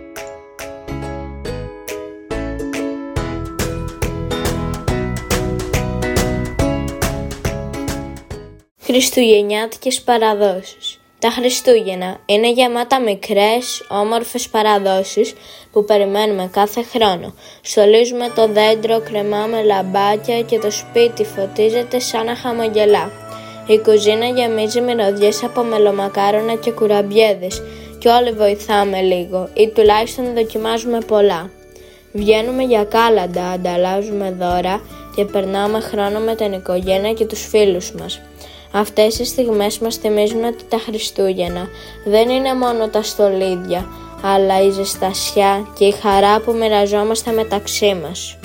Χριστουγεννιάτικες παραδόσεις. Τα Χριστούγεννα είναι γεμάτα μικρές, όμορφες παραδόσεις που περιμένουμε κάθε χρόνο. Στολίζουμε το δέντρο, κρεμάμε λαμπάκια και το σπίτι φωτίζεται σαν να χαμογελά. Η κουζίνα γεμίζει μυρωδιές από μελομακάρονα και κουραμπιέδες και όλοι βοηθάμε λίγο ή τουλάχιστον δοκιμάζουμε πολλά. Βγαίνουμε για κάλαντα, ανταλλάζουμε δώρα και περνάμε χρόνο με την οικογένεια και τους φίλους μας. Αυτές οι στιγμές μας θυμίζουν ότι τα Χριστούγεννα δεν είναι μόνο τα στολίδια, αλλά η ζεστασιά και η χαρά που μοιραζόμαστε μεταξύ μας.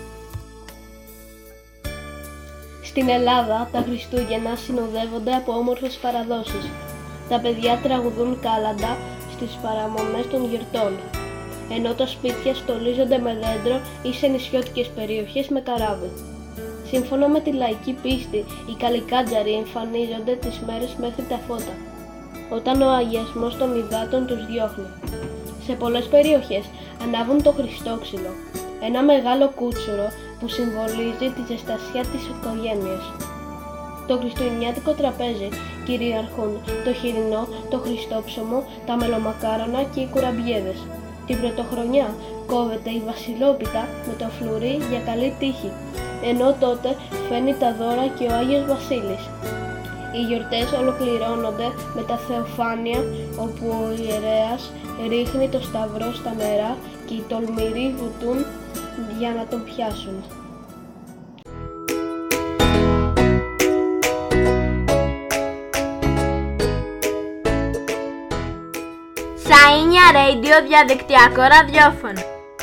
Στην Ελλάδα τα Χριστούγεννα συνοδεύονται από όμορφες παραδόσεις. Τα παιδιά τραγουδούν κάλαντα στις παραμονές των γιορτών, ενώ τα σπίτια στολίζονται με δέντρο ή σε νησιώτικες περιοχές με καράβι. Σύμφωνα με τη λαϊκή πίστη, οι καλικάντζαροι εμφανίζονται τις μέρες μέχρι τα φώτα, όταν ο αγιασμός των υδάτων τους διώχνει. Σε πολλές περιοχές ανάβουν το Χριστόξυλο, ένα μεγάλο κούτσουρο που συμβολίζει τη ζεστασιά της οικογένειας. Το χριστουγεννιάτικο τραπέζι κυριαρχούν το χοιρινό, το χριστόψωμο, τα μελομακάρονα και οι κουραμπιέδες. Την πρωτοχρονιά κόβεται η βασιλόπιτα με το φλουρί για καλή τύχη, ενώ τότε φέρνει τα δώρα και ο Άγιος Βασίλης. Οι γιορτές ολοκληρώνονται με τα θεοφάνεια, όπου ο ιερέας ρίχνει το σταυρό στα νερά και οι τολμηροί βουτούν για να τον πιάσουν. Σαΐνια Radio, διαδικτυακό ραδιόφωνο.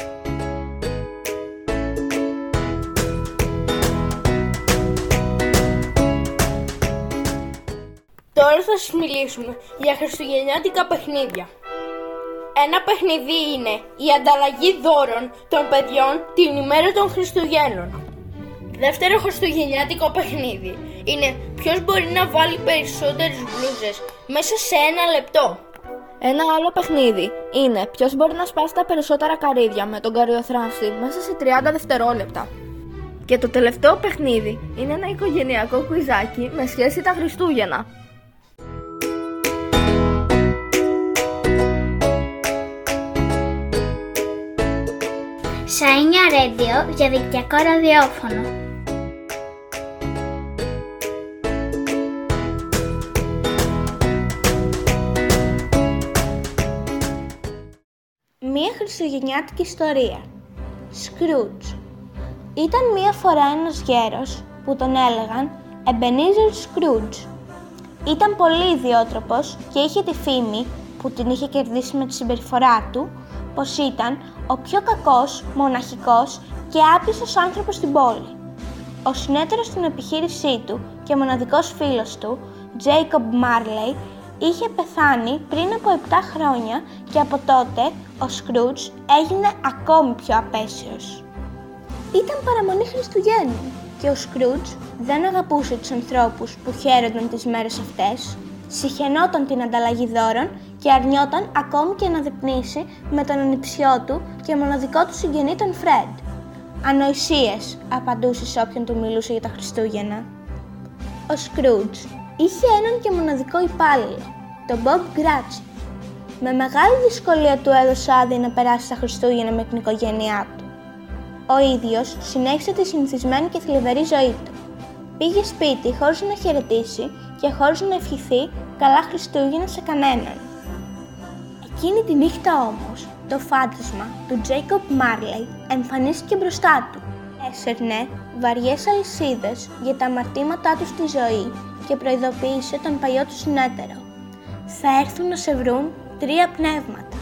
Τώρα θα σας μιλήσουμε για χριστουγεννιάτικα παιχνίδια. Ένα παιχνίδι είναι η ανταλλαγή δώρων των παιδιών την ημέρα των Χριστουγέννων. Δεύτερο χριστουγεννιάτικο παιχνίδι είναι ποιος μπορεί να βάλει περισσότερες μπλούζες μέσα σε 1 λεπτό. Ένα άλλο παιχνίδι είναι ποιος μπορεί να σπάσει τα περισσότερα καρύδια με τον καρυδοθράφστη μέσα σε 30 δευτερόλεπτα. Και το τελευταίο παιχνίδι είναι ένα οικογενειακό κουιζάκι με σχέση τα Χριστούγεννα. Σαΐνια Radio, διαδικτυακό ραδιόφωνο. Μία χριστουγεννιάτικη ιστορία. Σκρούτζ. Ήταν μία φορά ένας γέρος που τον έλεγαν Εμπενίζερ Σκρούτζ. Ήταν πολύ ιδιότροπος και είχε τη φήμη, που την είχε κερδίσει με τη συμπεριφορά του, πως ήταν ο πιο κακός, μοναχικός και άπιστος άνθρωπος στην πόλη. Ο συνέτερος στην επιχείρησή του και μοναδικός φίλος του, Τζέικομπ Μάρλεϊ, είχε πεθάνει πριν από 7 χρόνια και από τότε ο Σκρούτζ έγινε ακόμη πιο απέσιος. Ήταν παραμονή Χριστουγέννων και ο Σκρούτζ δεν αγαπούσε τους ανθρώπους που χαίρονταν τις μέρες αυτές, συχαινόταν την ανταλλαγή δώρων και αρνιόταν ακόμη και να δείπνήσει με τον ανιψιό του και μοναδικό του συγγενή τον Φρεντ. «Ανοησίες», απαντούσε σε όποιον του μιλούσε για τα Χριστούγεννα. Ο Σκρούτζ είχε έναν και μοναδικό υπάλληλο, τον Μπομπ Γκράτσι. Με μεγάλη δυσκολία του έδωσε άδεια να περάσει τα Χριστούγεννα με την οικογένειά του. Ο ίδιος συνέχισε τη συνηθισμένη και θλιβερή ζωή του. Πήγε σπίτι χωρίς να χαιρετήσει και χωρίς να ευχηθεί καλά Χριστούγεννα σε κανέναν. Εκείνη τη νύχτα όμως, το φάντασμα του Τζέικομπ Μάρλεϊ εμφανίστηκε μπροστά του. Έσερνε βαριές αλυσίδες για τα αμαρτήματά του στη ζωή και προειδοποίησε τον παλιό του συνέτερο. «Θα έρθουν να σε βρουν 3 πνεύματα.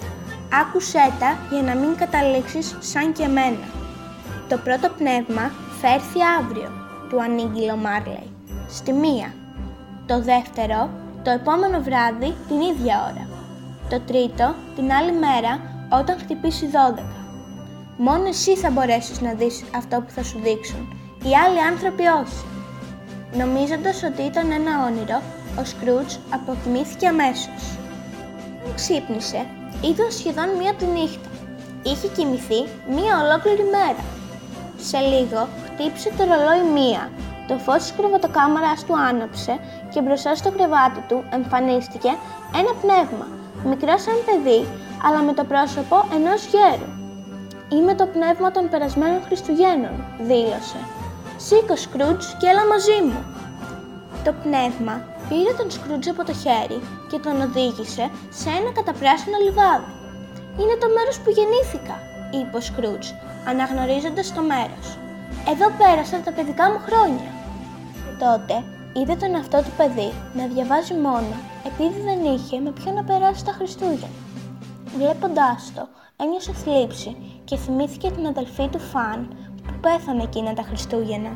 Άκουσέ τα για να μην καταλήξεις σαν και εμένα. Το πρώτο πνεύμα θα έρθει αύριο», του ανήγγειλε ο Μάρλεϊ, στη 1. Το δεύτερο, το επόμενο βράδυ την ίδια ώρα. Το τρίτο, την άλλη μέρα, όταν χτυπήσει 12. Μόνο εσύ θα μπορέσεις να δεις αυτό που θα σου δείξουν, οι άλλοι άνθρωποι όχι. Νομίζοντας ότι ήταν ένα όνειρο, ο Σκρούτζ αποκοιμήθηκε αμέσως. Όταν ξύπνησε, ήταν σχεδόν 1 τη νύχτα. Είχε κοιμηθεί 1 ολόκληρη μέρα. Σε λίγο χτύπησε το ρολόι 1, Το φως της κρεβατοκάμαρας του άναψε και μπροστά στο κρεβάτι του εμφανίστηκε ένα πνεύμα, μικρό σαν παιδί, αλλά με το πρόσωπο ενός γέρου. «Είμαι το πνεύμα των περασμένων Χριστουγέννων», δήλωσε. «Σήκω, Σκρούτζ, και έλα μαζί μου». Το πνεύμα πήρε τον Σκρούτζ από το χέρι και τον οδήγησε σε ένα καταπράσινο λιβάδι. «Είναι το μέρος που γεννήθηκα», είπε ο Σκρούτζ, αναγνωρίζοντας το μέρος. «Εδώ πέρασα τα παιδικά μου χρόνια». Τότε είδε τον εαυτό του παιδί να διαβάζει μόνο επειδή δεν είχε με ποιον να περάσει τα Χριστούγεννα. Βλέποντάς το, ένιωσε θλίψη και θυμήθηκε την αδελφή του Φαν που πέθανε εκείνα τα Χριστούγεννα.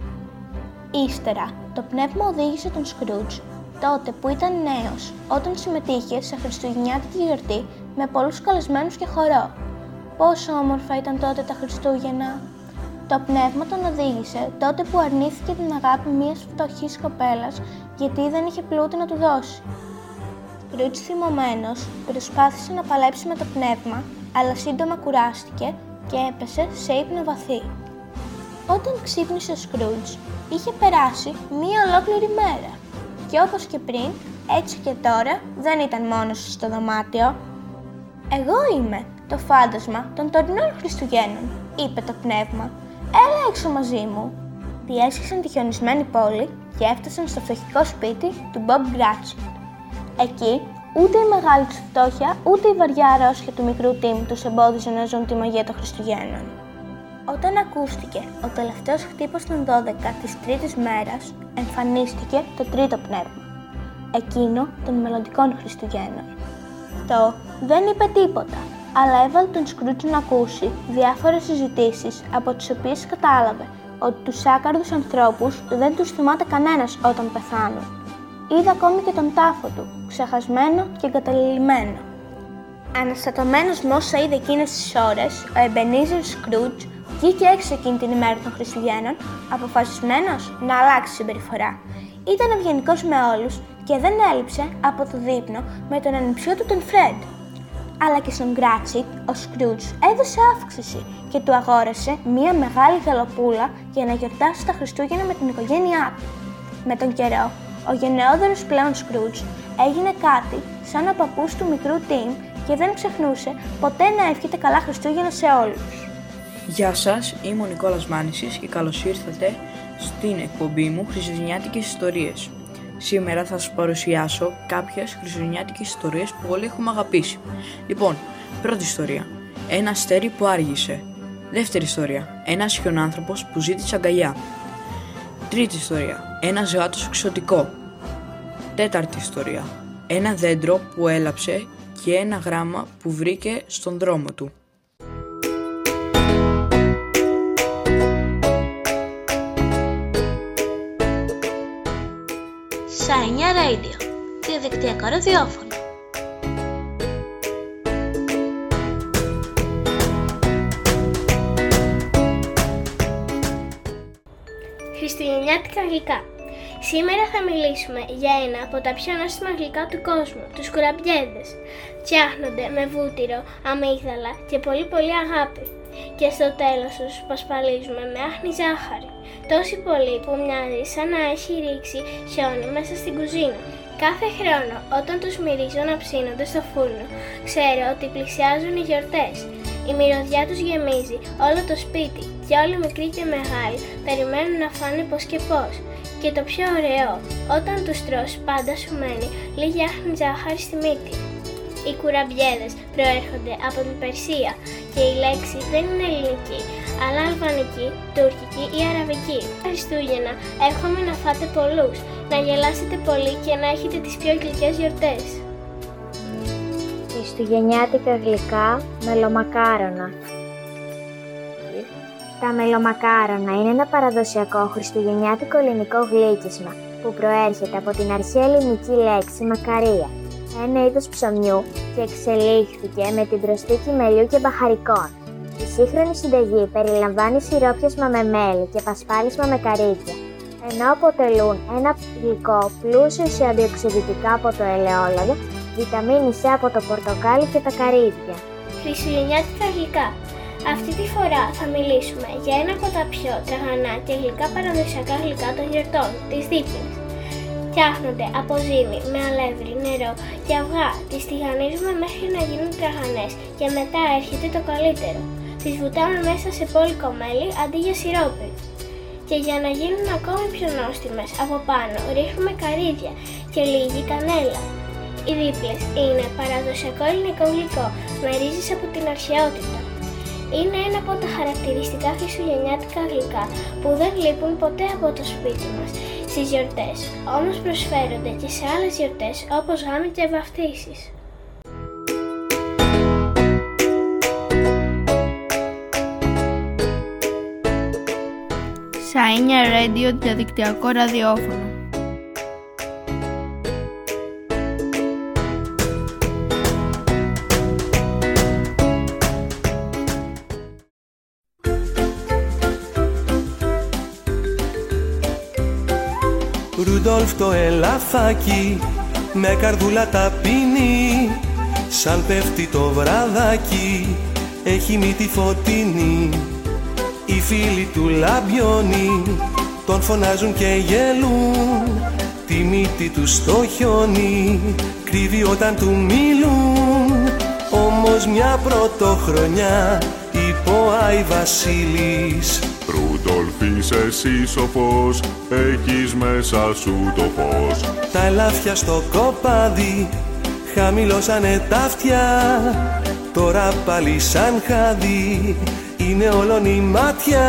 Ύστερα, το πνεύμα οδήγησε τον Σκρούτζ τότε που ήταν νέος, όταν συμμετείχε σε χριστουγεννιάτικη γιορτή με πολλούς καλεσμένους και χορό. Πόσο όμορφα ήταν τότε τα Χριστούγεννα! Το πνεύμα τον οδήγησε τότε που αρνήθηκε την αγάπη μιας φτωχής κοπέλας γιατί δεν είχε πλούτη να του δώσει. Σκρούτζ, θυμωμένος, προσπάθησε να παλέψει με το πνεύμα, αλλά σύντομα κουράστηκε και έπεσε σε ύπνο βαθύ. Όταν ξύπνησε ο Σκρούτζ, είχε περάσει μία ολόκληρη μέρα και όπως και πριν, έτσι και τώρα δεν ήταν μόνος στο δωμάτιο. «Εγώ είμαι το φάντασμα των τωρινών Χριστουγέννων», είπε το πνεύμα. «Έλα έξω μαζί μου». Διέσχισαν τη χιονισμένη πόλη και έφτασαν στο φτωχικό σπίτι του Μπομπ Γκράτσετ. Εκεί, ούτε η μεγάλη τους φτώχεια, ούτε η βαριά αρρώστια του μικρού Τιμ τους εμπόδιζε να ζουν τη μαγεία των Χριστουγέννων. Όταν ακούστηκε ο τελευταίος χτύπος των 12 της τρίτης μέρας, εμφανίστηκε το τρίτο πνεύμα, εκείνο των μελλοντικών Χριστουγέννων. Αυτό δεν είπε τίποτα, αλλά έβαλε τον Σκρούτζ να ακούσει διάφορες συζητήσεις από τις οποίες κατάλαβε ότι τους άκαρδους ανθρώπους δεν τους θυμάται κανένας όταν πεθάνουν. Είδε ακόμη και τον τάφο του, ξεχασμένο και εγκαταλειμμένο. Αναστατωμένος με όσα είδε εκείνες τις ώρες, ο Εμπενίζερ Σκρούτζ βγήκε έξω εκείνη την ημέρα των Χριστουγέννων, αποφασισμένος να αλλάξει συμπεριφορά. Ήταν ευγενικός με όλους και δεν έλειψε από το δείπνο με τον ανιψιό του τον Φρεντ. Αλλά και στον Γκράτσετ, ο Σκρούτζ έδωσε αύξηση και του αγόρασε μία μεγάλη γαλοπούλα για να γιορτάσει τα Χριστούγεννα με την οικογένειά του. Με τον καιρό, ο γενναιόδωρος πλέον Σκρούτζ έγινε κάτι σαν ο παππούς του μικρού Τιμ και δεν ξεχνούσε ποτέ να εύχεται καλά Χριστούγεννα σε όλους. Γεια σας, είμαι ο Νικόλας Μάνησης και καλώς ήρθατε στην εκπομπή μου Χριστουγεννιάτικες Ιστορίες. Σήμερα θα σας παρουσιάσω κάποιες χριστουγεννιάτικες ιστορίες που όλοι έχουμε αγαπήσει. Λοιπόν, πρώτη ιστορία. Ένα αστέρι που άργησε. Δεύτερη ιστορία. Ένας χιονάνθρωπος που ζήτησε αγκαλιά. Τρίτη ιστορία. Ένας γάτος εξωτικό. Τέταρτη ιστορία. Ένα δέντρο που έλαψε και ένα γράμμα που βρήκε στον δρόμο του. Σάινια Radio, διαδικτυακό ραδιόφωνο. Χριστουγεννιάτικα γλυκά. Σήμερα θα μιλήσουμε για ένα από τα πιο νόστιμα γλυκά του κόσμου, τους κουραμπιέδες. Φτιάχνονται με βούτυρο, αμύγδαλα και πολύ αγάπη. Και στο τέλος τους πασπαλίζουμε με άχνη ζάχαρη. Τόση πολύ που μοιάζει σαν να έχει ρίξει χιόνι μέσα στην κουζίνα. Κάθε χρόνο όταν τους μυρίζω να ψήνονται στο φούρνο, ξέρω ότι πλησιάζουν οι γιορτές. Η μυρωδιά τους γεμίζει όλο το σπίτι και όλοι μικροί και μεγάλοι περιμένουν να φάνε πως και πως. Και το πιο ωραίο, όταν τους τρως πάντα σου μένει λίγη άχνη ζάχαρη στη μύτη. Οι κουραμπιέδες προέρχονται από την Περσία και η λέξη δεν είναι ελληνική, αλλά αλβανική, τουρκική ή αραβική. Χριστούγεννα, εύχομαι να φάτε πολλούς, να γελάσετε πολύ και να έχετε τις πιο γλυκές γιορτές. Χριστουγεννιάτικα γλυκά, μελομακάρονα. Τα μελομακάρονα είναι ένα παραδοσιακό χριστουγεννιάτικο ελληνικό γλύκισμα που προέρχεται από την αρχαία ελληνική λέξη μακαρία, ένα είδος ψωμιού και εξελίχθηκε με την προσθήκη μελιού και μπαχαρικών. Η σύγχρονη συνταγή περιλαμβάνει σιρόπιασμα με μέλι και πασπάλισμα με καρύδια, ενώ αποτελούν ένα γλυκό πλούσιο σε αντιοξειδητικά από το ελαιόλαδο, βιταμίνη C από το πορτοκάλι και τα καρύδια. Χριστουγεννιάτικα γλυκά. Αυτή τη φορά θα μιλήσουμε για ένα από τα πιο τραγανά και γλυκά παραδοσιακά γλυκά των γιορτών, τις δίπλες. Φτιάχνονται από ζύμη με αλεύρι, νερό και αυγά, τις τηγανίζουμε μέχρι να γίνουν τραγανές και μετά έρχεται το καλύτερο. Τις βουτάμε μέσα σε πόλικο μέλι αντί για σιρόπι. Και για να γίνουν ακόμη πιο νόστιμες, από πάνω ρίχνουμε καρύδια και λίγη κανέλα. Οι δίπλες είναι παραδοσιακό ελληνικό γλυκό με ρίζες από την αρχαιότητα. Είναι ένα από τα χαρακτηριστικά χριστουγεννιάτικα γλυκά που δεν λείπουν ποτέ από το σπίτι μας στις γιορτές, όμως προσφέρονται και σε άλλες γιορτές όπως γάμοι και βαφτίσεις. Σαΐνια Radio, διαδικτυακό ραδιόφωνο. Ρούντολφ το ελαφάκι με καρδούλα ταπεινή, σαν πέφτει το βραδάκι έχει μύτη φωτεινή. Οι φίλοι του λαμπιώνει, τον φωνάζουν και γελούν, τη μύτη του στο χιόνι κρύβει όταν του μιλούν. Όμως μια πρωτοχρονιά είπε ο Άι Βασίλης, Ρούντολφ είσαι εσύ σοφός, έχεις μέσα σου το φως. Τα ελάφια στο κοπάδι χαμηλώσανε τα αυτιά, τώρα πάλι σαν χάδι είναι όλον η μάτια.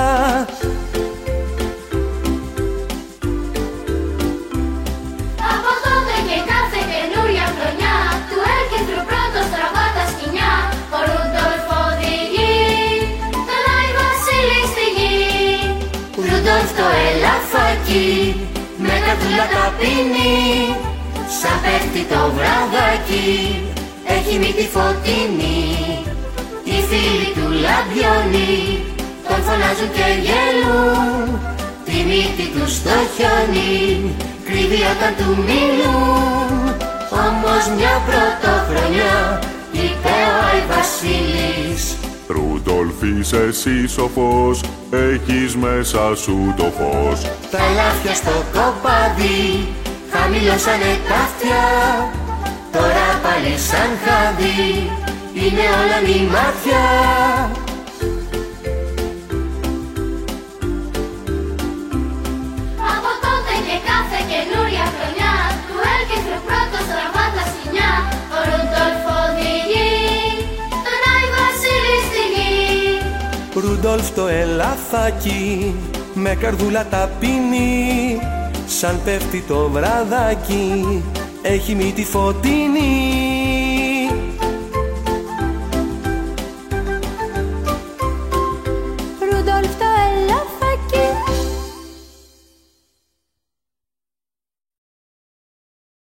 Από τότε και κάθε καινούρια χρονιά του έρκεντρου πρώτος τραβά τα σκοινιά. Ο Ρούντολφ οδηγεί τον Άι Βασίλη στη γη. Ρούντολφ το ελαφάκι με καρδούλα ταπεινή, σαν πέφτει το βραδάκι έχει μύτη φωτεινή. Οι φίλοι του λαμπιώνει, τον φωνάζουν και γελούν, τη μύτη του στο χιόνι κρύβει όταν του μιλούν. Όμως μια πρωτοχρονιά είπε ο Άι Βασίλης, Ρούντολφ είσαι εσύ σοφός, έχεις μέσα σου το φως. Τα ελάφια στο κοπάδι χαμηλώσανε τα αυτιά, τώρα πάλι σαν χάδι είναι όλα η μάτια. Από τότε και κάθε καινούρια χρονιά του έρκεντρου πρώτος τραβά τα σκοινιά. Ο Ρούντολφ οδηγεί τον Άι Βασίλη στη γη. Ρούντολφ το ελαφάκι με καρδούλα ταπεινή, σαν πέφτει το βραδάκι έχει μύτη φωτεινή.